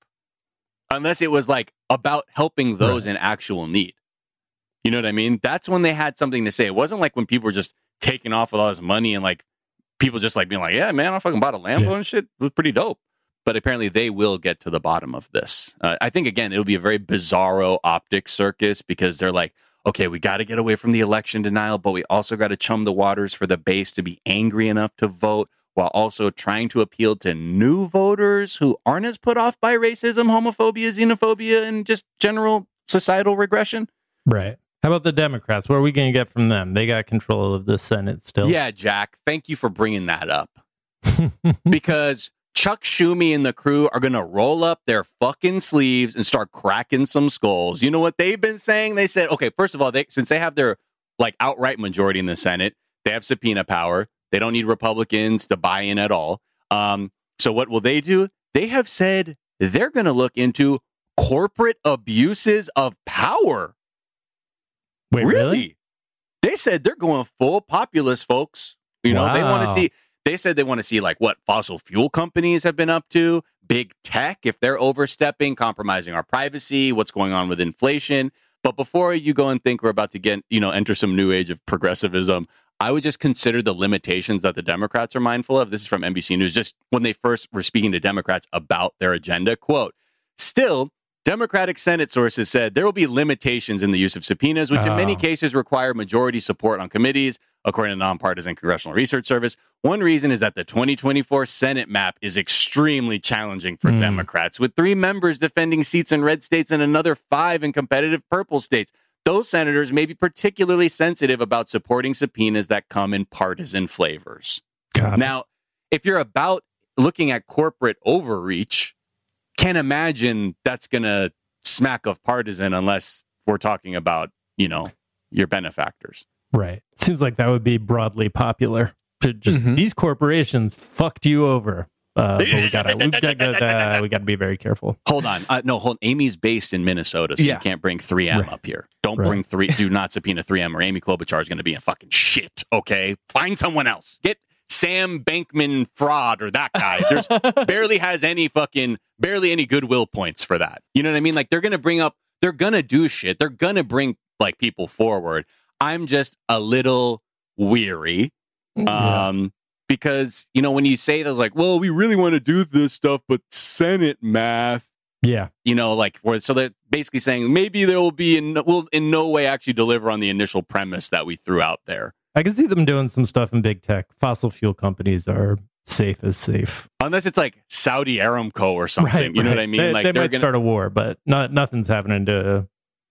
unless it was like about helping those Right. in actual need. You know what I mean? That's when they had something to say. It wasn't like when people were just taking off with all this money and like people just like being like, yeah, man, I fucking bought a Lambo Yeah. and shit. It was pretty dope. But apparently they will get to the bottom of this. Uh, I think, again, it'll be a very bizarro optic circus because they're like, okay, we got to get away from the election denial, but we also got to chum the waters for the base to be angry enough to vote while also trying to appeal to new voters who aren't as put off by racism, homophobia, xenophobia, and just general societal regression. Right. How about the Democrats? What are we going to get from them? They got control of the Senate still. Yeah, Jack, thank you for bringing that up. Because Chuck Schumer and the crew are going to roll up their fucking sleeves and start cracking some skulls. You know what they've been saying? They said, okay, first of all, they, since they have their like outright majority in the Senate, they have subpoena power. They don't need Republicans to buy in at all. Um, so what will they do? They have said they're going to look into corporate abuses of power. Wait, really? They said they're going full populist, folks. You know, they want to Wow. see, they said they want to see like what fossil fuel companies have been up to, big tech, if they're overstepping, compromising our privacy, what's going on with inflation. But before you go and think we're about to get, you know, enter some new age of progressivism, I would just consider the limitations that the Democrats are mindful of. This is from N B C News, just when they first were speaking to Democrats about their agenda. Quote, still, Democratic Senate sources said there will be limitations in the use of subpoenas, which in many Oh. cases require majority support on committees, according to the Nonpartisan Congressional Research Service. One reason is that the twenty twenty-four Senate map is extremely challenging for Mm. Democrats, with three members defending seats in red states and another five in competitive purple states. Those senators may be particularly sensitive about supporting subpoenas that come in partisan flavors. Got it. Now, if you're about looking at corporate overreach, can't imagine that's going to smack of partisan unless we're talking about, you know, your benefactors. Right. Seems like that would be broadly popular. To just Mhm. these corporations fucked you over. Uh, but we gotta we gotta, we gotta be very careful. Hold on. Uh, no, hold Amy's based in Minnesota, so Yeah. you can't bring three M Right. up here. Don't Right. bring three. Do not subpoena three M or Amy Klobuchar is going to be in fucking shit, okay? Find someone else. Get Sam Bankman Fraud or that guy. There's barely has any fucking, barely any goodwill points for that. You know what I mean? Like, they're going to bring up, they're going to do shit. They're going to bring, like, people forward. I'm just a little weary. Um, because, you know, when you say those, like, well, we really want to do this stuff, but Senate math, Yeah. you know, like, where, so they're basically saying maybe there will be, in, will in no way actually deliver on the initial premise that we threw out there. I can see them doing some stuff in big tech. Fossil fuel companies are safe as safe. Unless it's like Saudi Aramco or something. Right, you know right. what I mean? They, like they they're might gonna start a war, but not nothing's happening to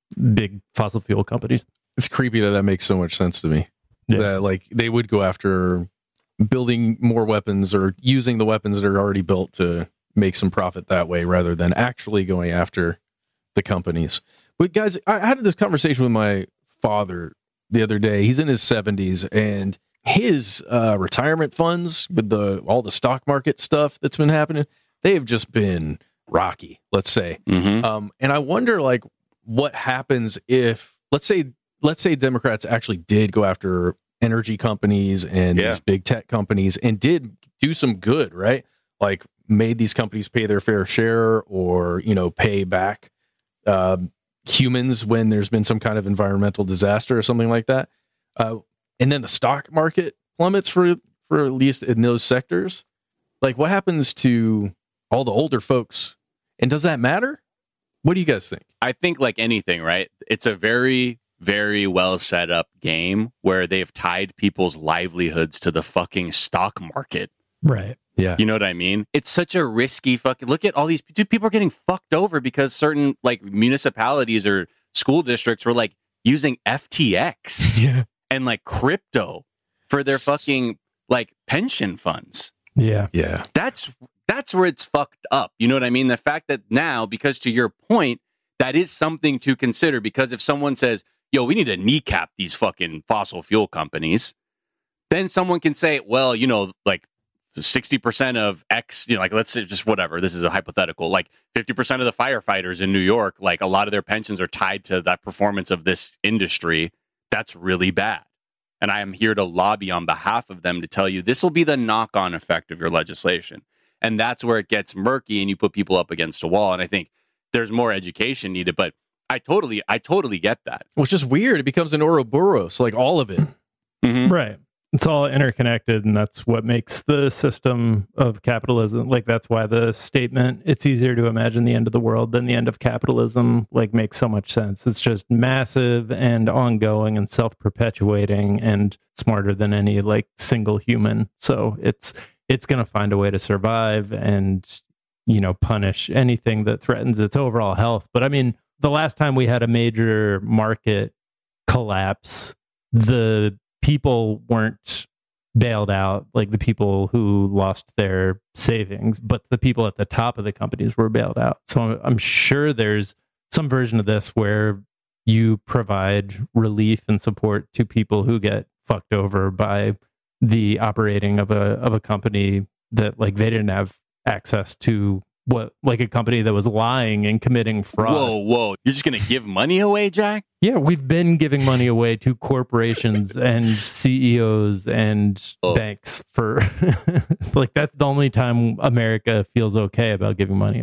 big fossil fuel companies. It's creepy that that makes so much sense to me. Yeah. That like they would go after building more weapons or using the weapons that are already built to make some profit that way rather than actually going after the companies. But guys, I had this conversation with my father the other day. He's in his seventies and his uh, retirement funds with the all the stock market stuff that's been happening, they have just been rocky, let's say. Mm-hmm. Um, and I wonder like what happens if let's say let's say Democrats actually did go after energy companies and Yeah. these big tech companies and did do some good, right? Like made these companies pay their fair share or, you know, pay back um, humans when there's been some kind of environmental disaster or something like that. Uh, and then the stock market plummets for, for at least in those sectors. Like what happens to all the older folks? And does that matter? What do you guys think? I think like anything, right? It's a very, very well set up game where they've tied people's livelihoods to the fucking stock market. Right. Yeah. You know what I mean? It's such a risky fucking look at all these dude, people are getting fucked over because certain like municipalities or school districts were like using F T X Yeah. and like crypto for their fucking like pension funds. Yeah. Yeah. That's that's where it's fucked up. You know what I mean? The fact that now, because to your point, that is something to consider because if someone says, yo, we need to kneecap these fucking fossil fuel companies, then someone can say, well, you know, like sixty percent of X, you know, like let's say just whatever, this is a hypothetical, like fifty percent of the firefighters in New York, like a lot of their pensions are tied to that performance of this industry. That's really bad. And I am here to lobby on behalf of them to tell you this will be the knock-on effect of your legislation. And that's where it gets murky and you put people up against a wall. And I think there's more education needed, but I totally, I totally get that. Well, it's just weird. It becomes an Ouroboros, like all of it. Mm-hmm. Right. It's all interconnected, and that's what makes the system of capitalism. Like, that's why the statement, it's easier to imagine the end of the world than the end of capitalism, like, makes so much sense. It's just massive and ongoing and self-perpetuating and smarter than any, like, single human. So it's it's going to find a way to survive and, you know, punish anything that threatens its overall health. But, I mean, the last time we had a major market collapse, the people weren't bailed out, like the people who lost their savings, but the people at the top of the companies were bailed out. So I'm, I'm sure there's some version of this where you provide relief and support to people who get fucked over by the operating of a of a company that, like, they didn't have access to, what, like a company that was lying and committing fraud. Whoa, whoa. You're just going to give money away, Jack? Yeah, we've been giving money away to corporations and C E Os and Oh. banks for like, that's the only time America feels okay about giving money away.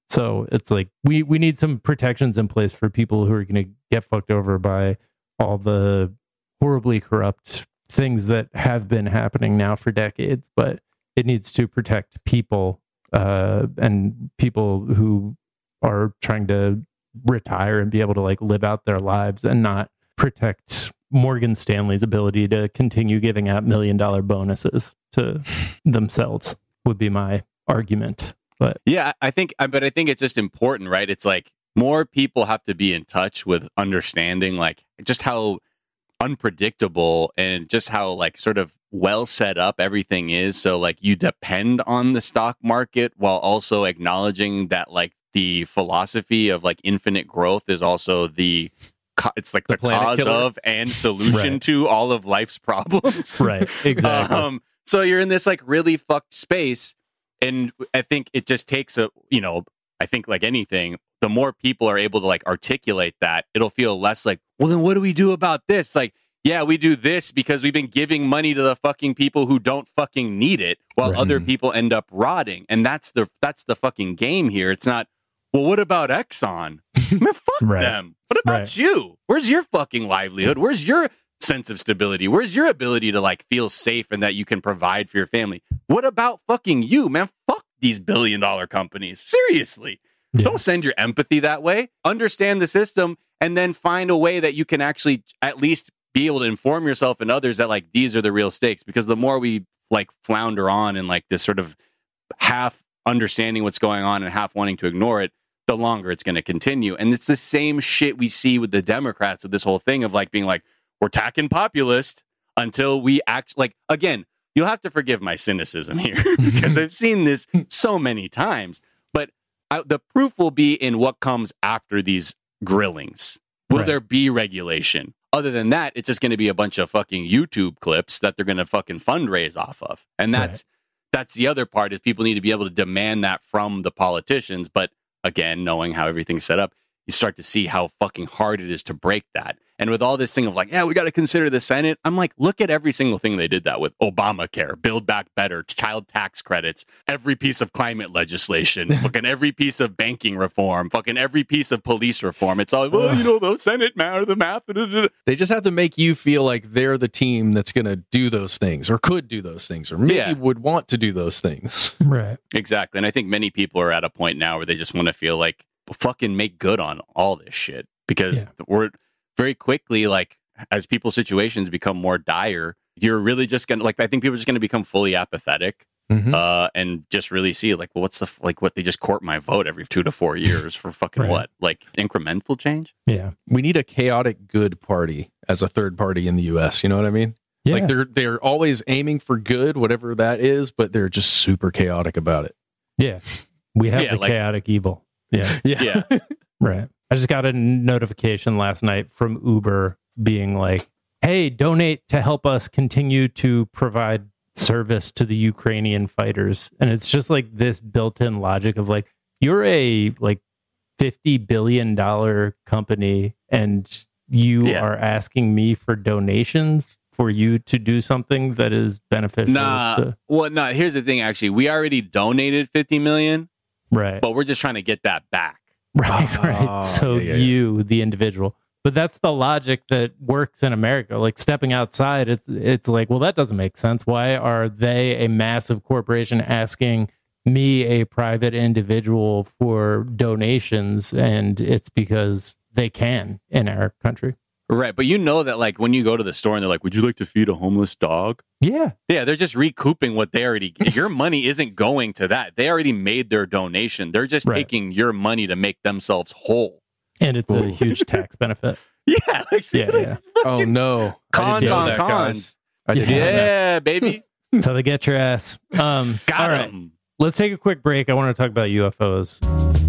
So it's like we we need some protections in place for people who are going to get fucked over by all the horribly corrupt things that have been happening now for decades. But it needs to protect people uh, and people who are trying to retire and be able to like live out their lives, and not protect Morgan Stanley's ability to continue giving out million dollar bonuses to themselves would be my argument. But yeah, I think, but I think it's just important, right? It's like more people have to be in touch with understanding like just how unpredictable and just how like sort of well set up everything is. So like you depend on the stock market while also acknowledging that like the philosophy of like infinite growth is also the it's like the, the cause killer. of and solution right. to all of life's problems. Right. Exactly. Um, so you're in this like really fucked space. And I think it just takes a, you know, I think like anything, the more people are able to like articulate that, it'll feel less like, well, then what do we do about this? Like, yeah, we do this because we've been giving money to the fucking people who don't fucking need it while right. other people end up rotting. And that's the, that's the fucking game here. It's not, well, what about Exxon? Man, fuck right. them. What about right. you? Where's your fucking livelihood? Where's your sense of stability? Where's your ability to like feel safe and that you can provide for your family? What about fucking you, man? Fuck these billion dollar companies. Seriously. Yeah. Don't send your empathy that way. Understand the system and then find a way that you can actually at least be able to inform yourself and others that like these are the real stakes. Because the more we like flounder on in like this sort of half understanding what's going on and half wanting to ignore it, the longer it's going to continue. And it's the same shit we see with the Democrats with this whole thing of like being like, we're tacking populist until we act like, again, you'll have to forgive my cynicism here because I've seen this so many times, but I, the proof will be in what comes after these grillings. Will right. there be regulation? Other than that, it's just going to be a bunch of fucking YouTube clips that they're going to fucking fundraise off of. And that's, right. that's the other part is people need to be able to demand that from the politicians. But again, knowing how everything's set up, you start to see how fucking hard it is to break that. And with all this thing of like, yeah, we got to consider the Senate. I'm like, look at every single thing they did that with. Obamacare, Build Back Better, child tax credits, every piece of climate legislation, fucking every piece of banking reform, fucking every piece of police reform. It's all, well, you know, the Senate matter, the math. Da, da, da. They just have to make you feel like they're the team that's going to do those things or could do those things or maybe yeah. would want to do those things. Right. Exactly. And I think many people are at a point now where they just want to feel like, fucking make good on all this shit because yeah. we're very quickly, like as people's situations become more dire, you're really just gonna like I think people are just gonna become fully apathetic mm-hmm. uh and just really see like, well, what's the like what they just court my vote every two to four years for fucking right. what, like incremental change. Yeah, we need a chaotic good party as a third party in the U S, you know what I mean? Yeah. Like they're they're always aiming for good, whatever that is, but they're just super chaotic about it. Yeah, we have yeah, the like, chaotic evil. Yeah. Yeah. yeah. Right. I just got a notification last night from Uber being like, hey, donate to help us continue to provide service to the Ukrainian fighters. And it's just like this built-in logic of like, you're a like fifty billion dollars company and you yeah. are asking me for donations for you to do something that is beneficial. Nah. To... Well, no, here's the thing, actually. We already donated fifty million dollars. Right. But we're just trying to get that back. Right, right. Oh, so yeah, yeah, you, yeah. the individual. But that's the logic that works in America. Like stepping outside, it's it's like, well, that doesn't make sense. Why are they, a massive corporation, asking me, a private individual, for donations? And it's because they can in our country. Right. But you know that like when you go to the store and they're like, would you like to feed a homeless dog? Yeah. Yeah. They're just recouping what they already, your money isn't going to that. They already made their donation. They're just right. taking your money to make themselves whole. And it's Ooh. a huge tax benefit. Yeah. Like, yeah, yeah. Oh no. Cons on that, cons. I didn't yeah, baby. That's how they get your ass. Um, Got all right. him. Let's take a quick break. I want to talk about U F Os.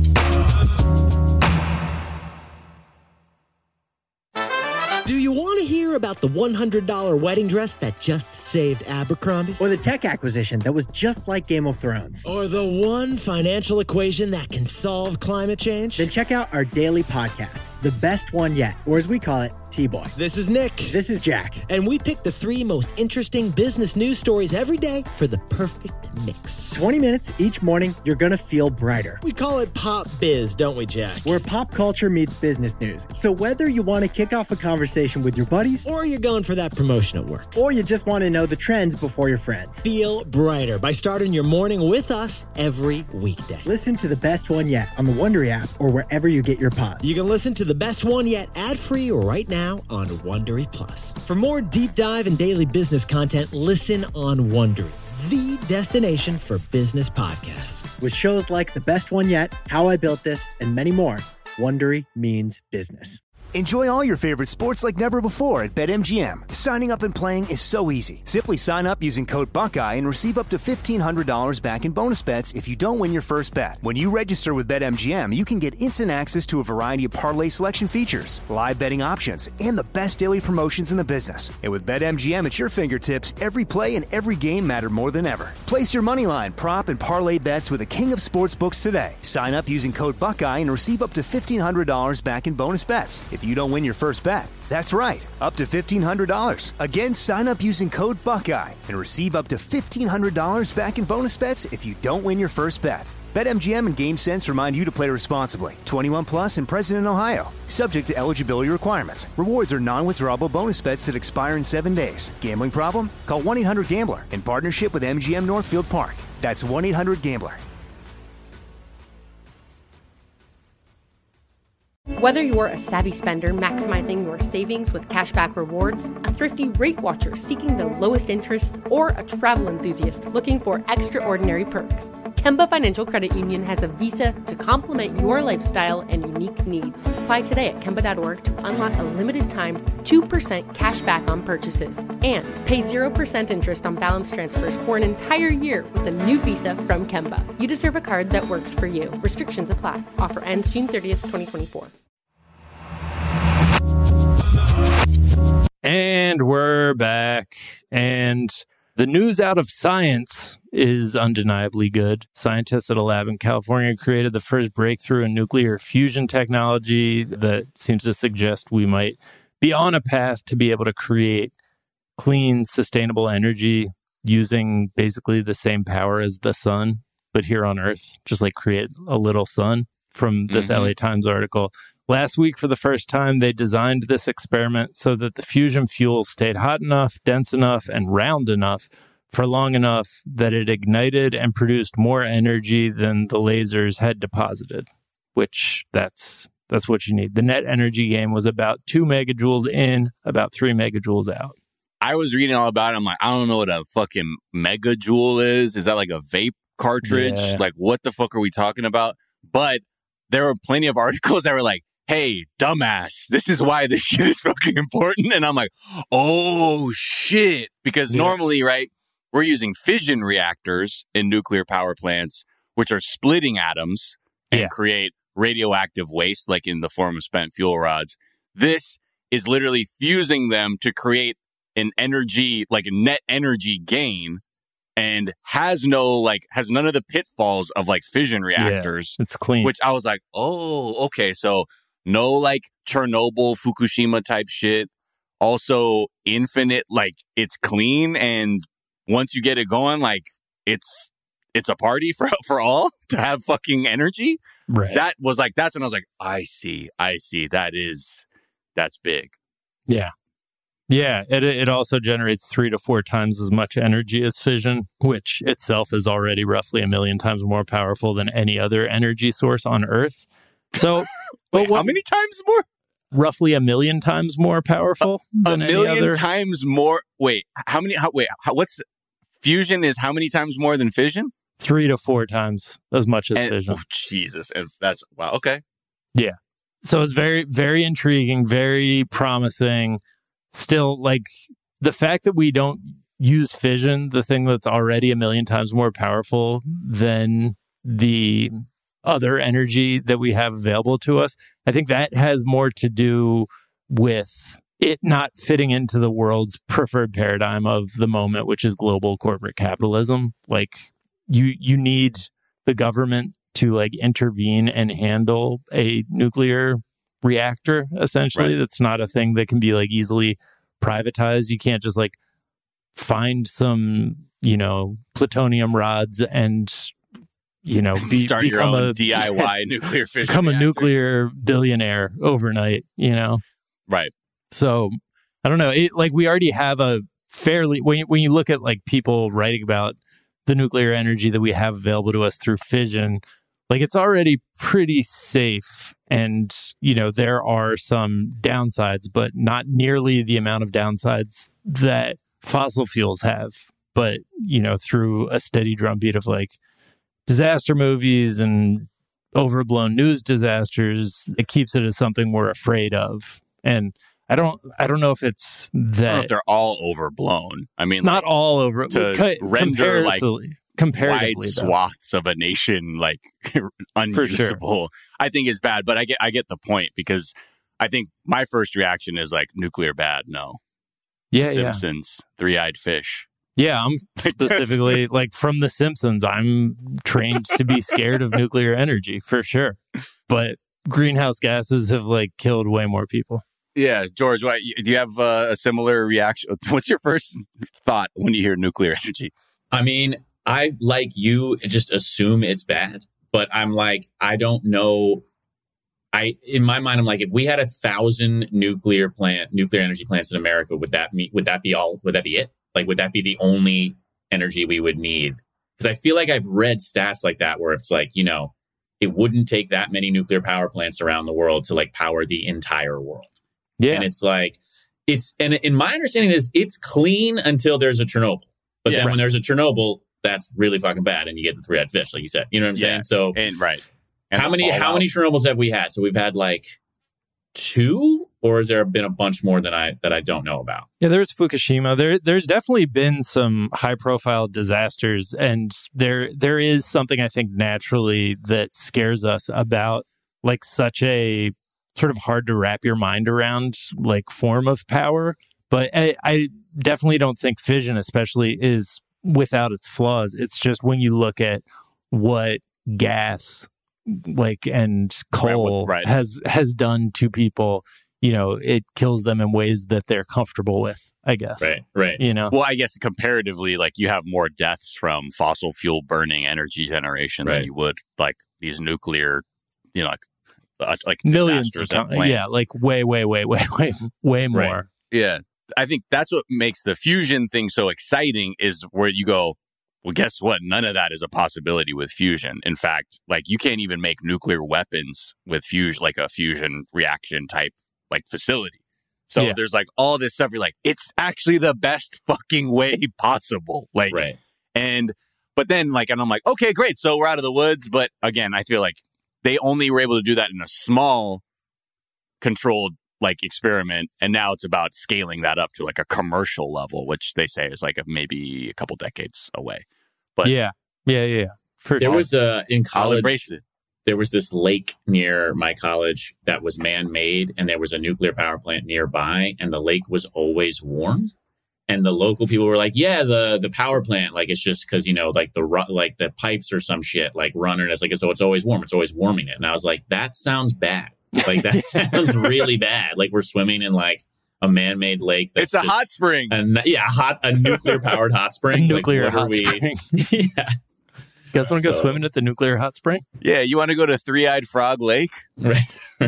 Do you want to hear about the one hundred dollars wedding dress that just saved Abercrombie? Or the tech acquisition that was just like Game of Thrones? Or the one financial equation that can solve climate change? Then check out our daily podcast, The Best One Yet, or as we call it, T-Boy. This is Nick. This is Jack. And we pick the three most interesting business news stories every day for the perfect mix. twenty minutes each morning, you're going to feel brighter. We call it Pop Biz, don't we, Jack? Where pop culture meets business news. So whether you want to kick off a conversation with your buddies, or you're going for that promotion at work, or you just want to know the trends before your friends, feel brighter by starting your morning with us every weekday. Listen to the best one yet on the Wondery app or wherever you get your pods. You can listen to the best one yet ad-free right now on Wondery Plus. For more deep dive and daily business content, listen on Wondery, the destination for business podcasts. With shows like The Best One Yet, How I Built This, and many more, Wondery means business. Enjoy all your favorite sports like never before at BetMGM. Signing up and playing is so easy. Simply sign up using code Buckeye and receive up to fifteen hundred dollars back in bonus bets if you don't win your first bet. When you register with BetMGM, you can get instant access to a variety of parlay selection features, live betting options, and the best daily promotions in the business. And with BetMGM at your fingertips, every play and every game matter more than ever. Place your moneyline, prop, and parlay bets with the king of sportsbooks today. Sign up using code Buckeye and receive up to fifteen hundred dollars back in bonus bets if you don't win your first bet. That's right, up to fifteen hundred dollars. Again, sign up using code Buckeye and receive up to fifteen hundred dollars back in bonus bets if you don't win your first bet. BetMGM and GameSense remind you to play responsibly. twenty-one plus and present in Ohio. Subject to eligibility requirements. Rewards are non-withdrawable bonus bets that expire in seven days. Gambling problem? Call one eight hundred gambler in partnership with M G M Northfield Park. That's one eight hundred gambler. Whether you're a savvy spender maximizing your savings with cashback rewards, a thrifty rate watcher seeking the lowest interest, or a travel enthusiast looking for extraordinary perks, Kemba Financial Credit Union has a visa to complement your lifestyle and unique needs. Apply today at Kemba dot org to unlock a limited time two percent cash back on purchases and pay zero percent interest on balance transfers for an entire year with a new visa from Kemba. You deserve a card that works for you. Restrictions apply. Offer ends June thirtieth, twenty twenty-four. And we're back. And the news out of science is undeniably good. Scientists at a lab in California created the first breakthrough in nuclear fusion technology that seems to suggest we might be on a path to be able to create clean, sustainable energy using basically the same power as the sun, but here on Earth, just like create a little sun from this mm-hmm. L A Times article. Last week, for the first time, they designed this experiment so that the fusion fuel stayed hot enough, dense enough, and round enough for long enough that it ignited and produced more energy than the lasers had deposited, which that's that's what you need. The net energy gain was about two megajoules in, about three megajoules out. I was reading all about it. I'm like, I don't know what a fucking megajoule is. Is that like a vape cartridge? Yeah. Like, what the fuck are we talking about? But there were plenty of articles that were like, hey, dumbass, this is why this shit is fucking important. And I'm like, oh, shit. Because yeah. normally, right, we're using fission reactors in nuclear power plants, which are splitting atoms and yeah. create radioactive waste, like in the form of spent fuel rods. This is literally fusing them to create an energy, like a net energy gain, and has no, like, has none of the pitfalls of like fission reactors. Yeah, it's clean. Which I was like, oh, okay. So no like Chernobyl, Fukushima type shit. Also infinite, like it's clean. And once you get it going, like it's, it's a party for, for all to have fucking energy. Right. That was like, that's when I was like, I see, I see. That is, that's big. Yeah. Yeah. It, it also generates three to four times as much energy as fission, which itself is already roughly a million times more powerful than any other energy source on Earth. So, Wait, what, how many times more? Roughly a million times more powerful a, than a any million other. times more. Wait, how many? How, wait, how, what's fusion is how many times more than fission? Three to four times as much as and, fission. Oh, Jesus, and that's wow. Okay, yeah. So it's very, very intriguing, very promising. Still, like the fact that we don't use fission, the thing that's already a million times more powerful than the other energy that we have available to us, I think that has more to do with it not fitting into the world's preferred paradigm of the moment, which is global corporate capitalism. Like you, you need the government to like intervene and handle a nuclear reactor, essentially. Right. That's not a thing that can be like easily privatized. You can't just like find some, you know, plutonium rods and, you know, be, Start your become own a D I Y nuclear fission become a reactor. nuclear billionaire overnight, you know? Right. So I don't know. It, like we already have a fairly, when you, when you look at like people writing about the nuclear energy that we have available to us through fission, like it's already pretty safe. And, you know, there are some downsides, but not nearly the amount of downsides that fossil fuels have. But, you know, through a steady drumbeat of like disaster movies and overblown news disasters, it keeps it as something we're afraid of. And I don't, I don't know if it's I don't know that if they're all overblown. I mean, not like, all over to co- render like comparatively- comparatively, wide though. swaths of a nation like unusable, I think is bad. But I get, I get the point, because I think my first reaction is like nuclear bad. No, Yeah, yeah. Simpsons, three-eyed fish. Yeah, I'm specifically like from The Simpsons. I'm trained to be scared of nuclear energy for sure. But greenhouse gases have like killed way more people. Yeah, George, what, do you have uh, a similar reaction? What's your first thought when you hear nuclear energy? I mean, I, like you, just assume it's bad. But I'm like, I don't know. I in my mind, I'm like, if we had a thousand nuclear plant, nuclear energy plants in America, would that mean, would that be all? Would that be it? Like, would that be the only energy we would need? Because I feel like I've read stats like that where it's like, you know, it wouldn't take that many nuclear power plants around the world to like power the entire world. Yeah. And it's like, it's, and in my understanding is it's clean until there's a Chernobyl. But Yeah, then right. when there's a Chernobyl, that's really fucking bad. And you get the three-eyed fish, like you said. You know what I'm Yeah. saying? So, And right. And how the many, how fallout. many Chernobyls have we had? So we've had like two, or has there been a bunch more than I, that I don't know about? Yeah, there's Fukushima. There, there's definitely been some high-profile disasters, and there, there is something I think naturally that scares us about like such a sort of hard to wrap your mind around like form of power. But I, I definitely don't think fission, especially, is without its flaws. It's just when you look at what gas, like and coal, right. has has done to people. You know, it kills them in ways that they're comfortable with, I guess. Right, right. You know, Well, I guess comparatively, like you have more deaths from fossil fuel burning energy generation Right. than you would like these nuclear, you know, like uh, like millions of disasters at times. Yeah, plants. like way, way, way, way, way, way more. Right. Yeah. I think that's what makes the fusion thing so exciting, is where you go, well, guess what? None of that is a possibility with fusion. In fact, like you can't even make nuclear weapons with fusion, like a fusion reaction type like facility. So Yeah. there's like all this stuff. You're like, it's actually the best fucking way possible. Like, Right. and, but then like, and I'm like, okay, great. So we're out of the woods. But again, I feel like they only were able to do that in a small controlled like experiment. And now it's about scaling that up to like a commercial level, which they say is like a, maybe a couple decades away. But yeah, yeah, yeah. For There sure. was a, in I'll college, embrace it. there was this lake near my college that was man-made, and there was a nuclear power plant nearby, and the lake was always warm. And the local people were like, yeah, the the power plant, like it's just because, you know, like the ru- like the pipes or some shit like running. It's like, so it's always warm. It's always warming it. And I was like, that sounds bad. Like that sounds really bad. Like we're swimming in like a man-made lake. That's It's a just hot spring. a, yeah, a hot a nuclear powered hot spring. A nuclear like, what are hot we- spring. yeah. You guys want to go So- swimming at the nuclear hot spring? Yeah. You want to go to Three-Eyed Frog Lake? Right.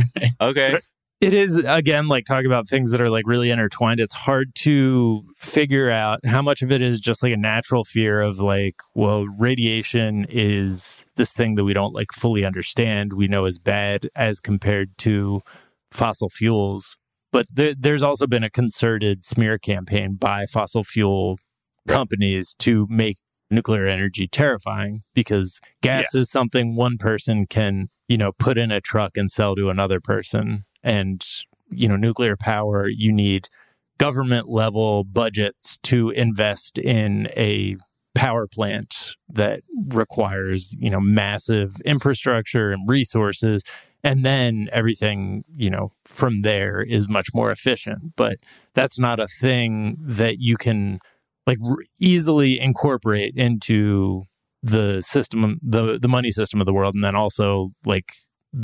Okay. It is, again, like talking about things that are like really intertwined. It's hard to figure out how much of it is just like a natural fear of like, well, radiation is this thing that we don't like fully understand. We know is bad as compared to fossil fuels. But there, there's also been a concerted smear campaign by fossil fuel companies to make nuclear energy terrifying, because gas Yeah. is something one person can, you know, put in a truck and sell to another person. And, you know, nuclear power, you need government level budgets to invest in a power plant that requires, you know, massive infrastructure and resources. And then everything, you know, from there is much more efficient. But that's not a thing that you can like r- easily incorporate into the system, the the money system of the world. And then also like the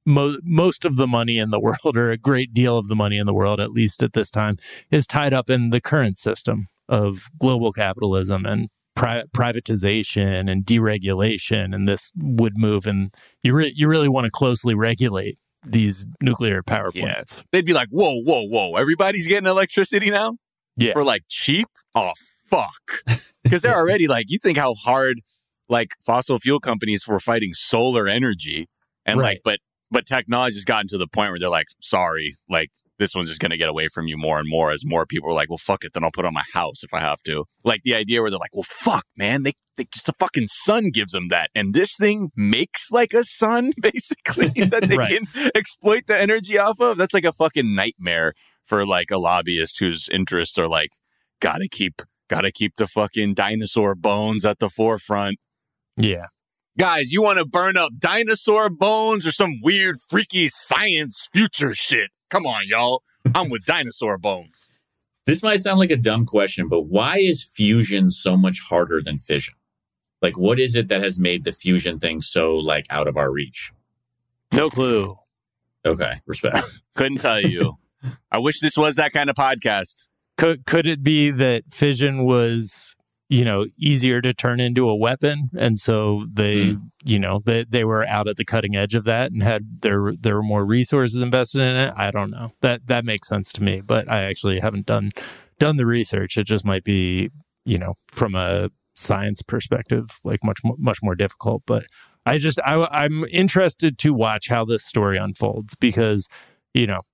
mo- most of the money in the world, or a great deal of the money in the world, at least at this time, is tied up in the current system of global capitalism and pri- privatization and deregulation. And this would move, and you re- you really want to closely regulate these nuclear power plants. Yeah. They'd be like, whoa, whoa, whoa, everybody's getting electricity now? Yeah. For like cheap? Oh, fuck. Because they're already like, you think how hard like fossil fuel companies were fighting solar energy. And Right. like, but but technology has gotten to the point where they're like, sorry, like this one's just going to get away from you more and more as more people are like, well, fuck it, then I'll put it on my house if I have to. Like the idea where they're like, well, fuck, man, they, they just the fucking sun gives them that. And this thing makes like a sun, basically, that they Right. can exploit the energy off of. That's like a fucking nightmare for like a lobbyist whose interests are like, gotta keep, gotta keep the fucking dinosaur bones at the forefront. Yeah. Guys, you want to burn up dinosaur bones or some weird, freaky science future shit? Come on, y'all. I'm with dinosaur bones. This might sound like a dumb question, but why is fusion so much harder than fission? Like, what is it that has made the fusion thing so, like, out of our reach? No clue. Okay, respect. Couldn't tell you. I wish this was that kind of podcast. Could could it be that fission was, you know, easier to turn into a weapon, and so they, mm. you know, they they were out at the cutting edge of that and had there there were more resources invested in it? I don't know. That that makes sense to me, but I actually haven't done done the research. It just might be, you know, from a science perspective, like much much more difficult. But I just I, I'm interested to watch how this story unfolds because, you know,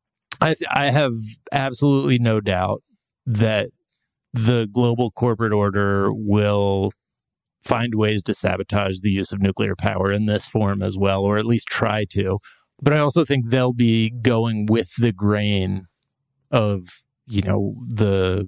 I I have absolutely no doubt that the global corporate order will find ways to sabotage the use of nuclear power in this form as well, or at least try to. But I also think they'll be going with the grain of, you know, the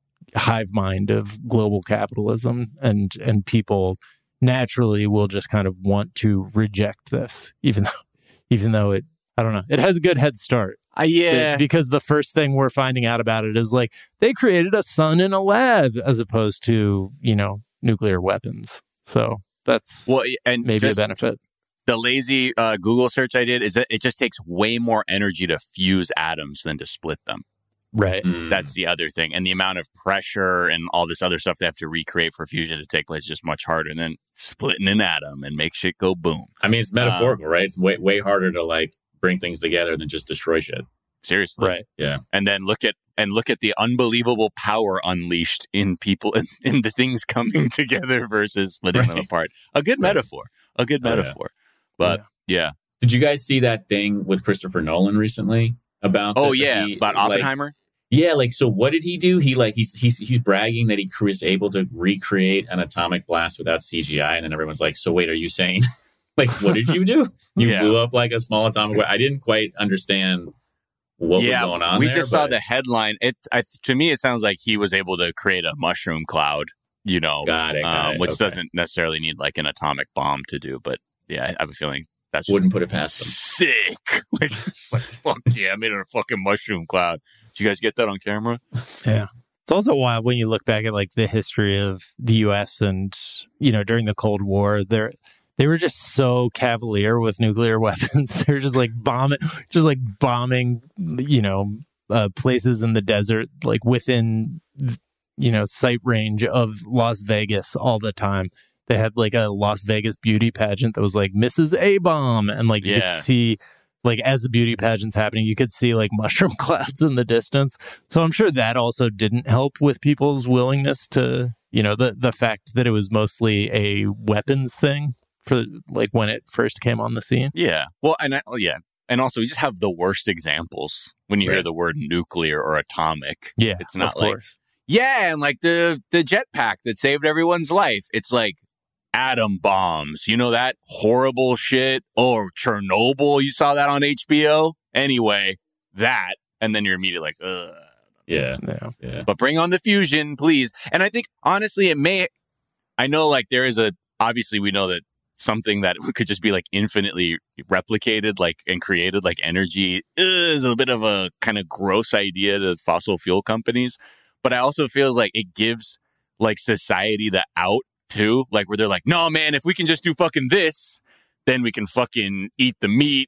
hive mind of global capitalism, and and people naturally will just kind of want to reject this, even though, even though it, I don't know, it has a good head start. Uh, yeah. It, because the first thing we're finding out about it is like they created a sun in a lab as opposed to, you know, nuclear weapons. So that's well, and maybe a benefit. The lazy uh, Google search I did is that it just takes way more energy to fuse atoms than to split them. Right. Mm. That's the other thing. And the amount of pressure and all this other stuff they have to recreate for fusion to take place is just much harder than splitting an atom and make shit go boom. I mean, it's metaphorical, um, right? It's way, way harder to like bring things together than just destroy shit. Seriously. Right. Yeah. And then look at and look at the unbelievable power unleashed in people in, in the things coming together versus splitting right. them apart. A good right. metaphor. A good metaphor. Oh, yeah. But yeah. yeah. Did you guys see that thing with Christopher Nolan recently about Oh the, yeah, he, about Oppenheimer? Like, yeah, like so what did he do? He like he's he's he's bragging that he was able to recreate an atomic blast without C G I, and then everyone's like, so wait, are you saying like what did you do? You yeah. blew up like a small atomic blast. I didn't quite understand what yeah, was going on we there, just but... saw the headline. It I, to me, it sounds like he was able to create a mushroom cloud, you know, got it, got um, it. which okay. doesn't necessarily need like an atomic bomb to do. But yeah, I have a feeling that's wouldn't put it past them. Sick, like it's like fuck yeah, I made it a fucking mushroom cloud. Did you guys get that on camera? Yeah. It's also wild when you look back at like the history of the U S and, you know, during the Cold War, they're they were just so cavalier with nuclear weapons. They're just like bombing, just like bombing, you know, uh, places in the desert, like within, you know, sight range of Las Vegas all the time. They had like a Las Vegas beauty pageant that was like Missus A-bomb. And like you yeah. could see, like as the beauty pageant's happening, you could see like mushroom clouds in the distance. So I'm sure that also didn't help with people's willingness to, you know, the, the fact that it was mostly a weapons thing for like when it first came on the scene. Yeah. Well, and I, yeah. And also we just have the worst examples when you right. hear the word nuclear or atomic. Yeah. It's not of like, course. yeah. And like the, the jetpack that saved everyone's life. It's like, atom bombs, you know, that horrible shit. Or Chernobyl, you saw that on H B O. Anyway, that, and then you're immediately like, ugh. Yeah, yeah, yeah. But bring on the fusion, please. And I think honestly, it may. I know, like there is a. Obviously, we know that something that could just be like infinitely replicated, like and created, like energy, is a bit of a kind of gross idea to fossil fuel companies. But I also feel like it gives like society the out. Too, like where they're like, no, man, if we can just do fucking this, then we can fucking eat the meat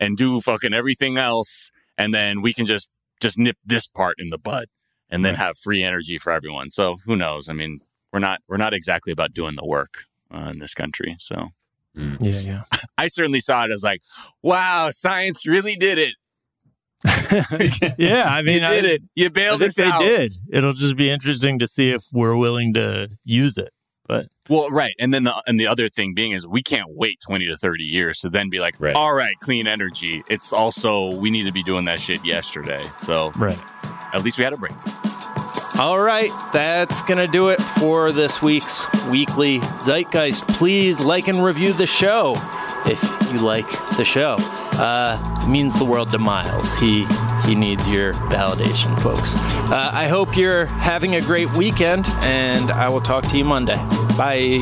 and do fucking everything else. And then we can just, just nip this part in the bud and then have free energy for everyone. So who knows? I mean, we're not, we're not exactly about doing the work uh, in this country. So mm. yeah, yeah. I certainly saw it as like, wow, science really did it. yeah, I mean, you did I, it. You bailed I us think out. They did. It'll just be interesting to see if we're willing to use it. But well, right, and then the and the other thing being is we can't wait twenty to thirty years to then be like, right. all right, clean energy. It's also we need to be doing that shit yesterday. So right, at least we had a break. All right, that's going to do it for this week's Weekly Zeitgeist. Please like and review the show if you like the show. Uh, it means the world to Miles. He he needs your validation, folks. Uh, I hope you're having a great weekend, and I will talk to you Monday. Bye.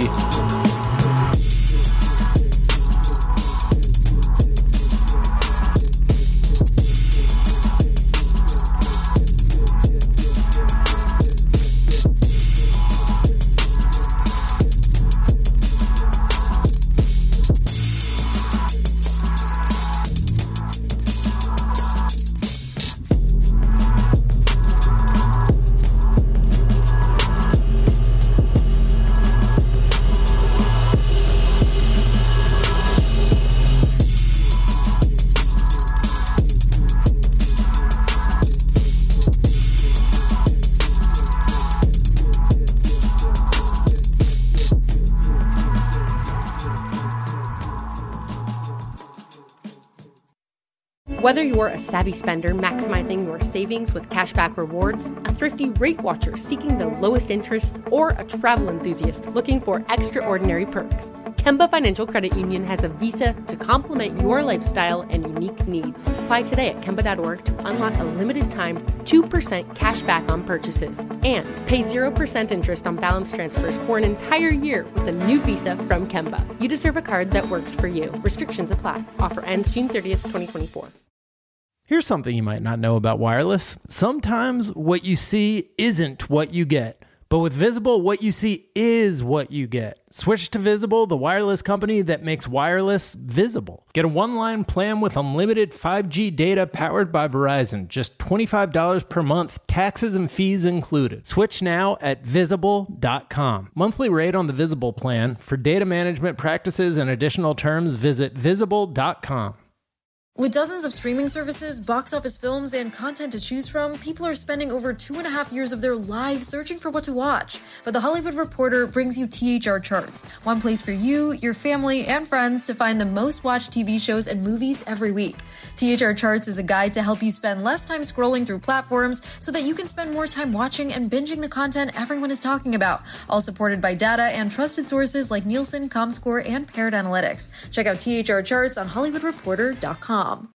Whether you're a savvy spender maximizing your savings with cashback rewards, a thrifty rate watcher seeking the lowest interest, or a travel enthusiast looking for extraordinary perks, Kemba Financial Credit Union has a visa to complement your lifestyle and unique needs. Apply today at Kemba dot org to unlock a limited-time two percent cash back on purchases and pay zero percent interest on balance transfers for an entire year with a new visa from Kemba. You deserve a card that works for you. Restrictions apply. Offer ends June thirtieth, twenty twenty-four. Here's something you might not know about wireless. Sometimes what you see isn't what you get. But with Visible, what you see is what you get. Switch to Visible, the wireless company that makes wireless visible. Get a one-line plan with unlimited five G data powered by Verizon. Just twenty-five dollars per month, taxes and fees included. Switch now at visible dot com. Monthly rate on the Visible plan. For data management practices and additional terms, visit visible dot com. With dozens of streaming services, box office films, and content to choose from, people are spending over two and a half years of their lives searching for what to watch. But The Hollywood Reporter brings you T H R Charts, one place for you, your family, and friends to find the most watched T V shows and movies every week. T H R Charts is a guide to help you spend less time scrolling through platforms so that you can spend more time watching and binging the content everyone is talking about, all supported by data and trusted sources like Nielsen, Comscore, and Paired Analytics. Check out T H R Charts on hollywood reporter dot com.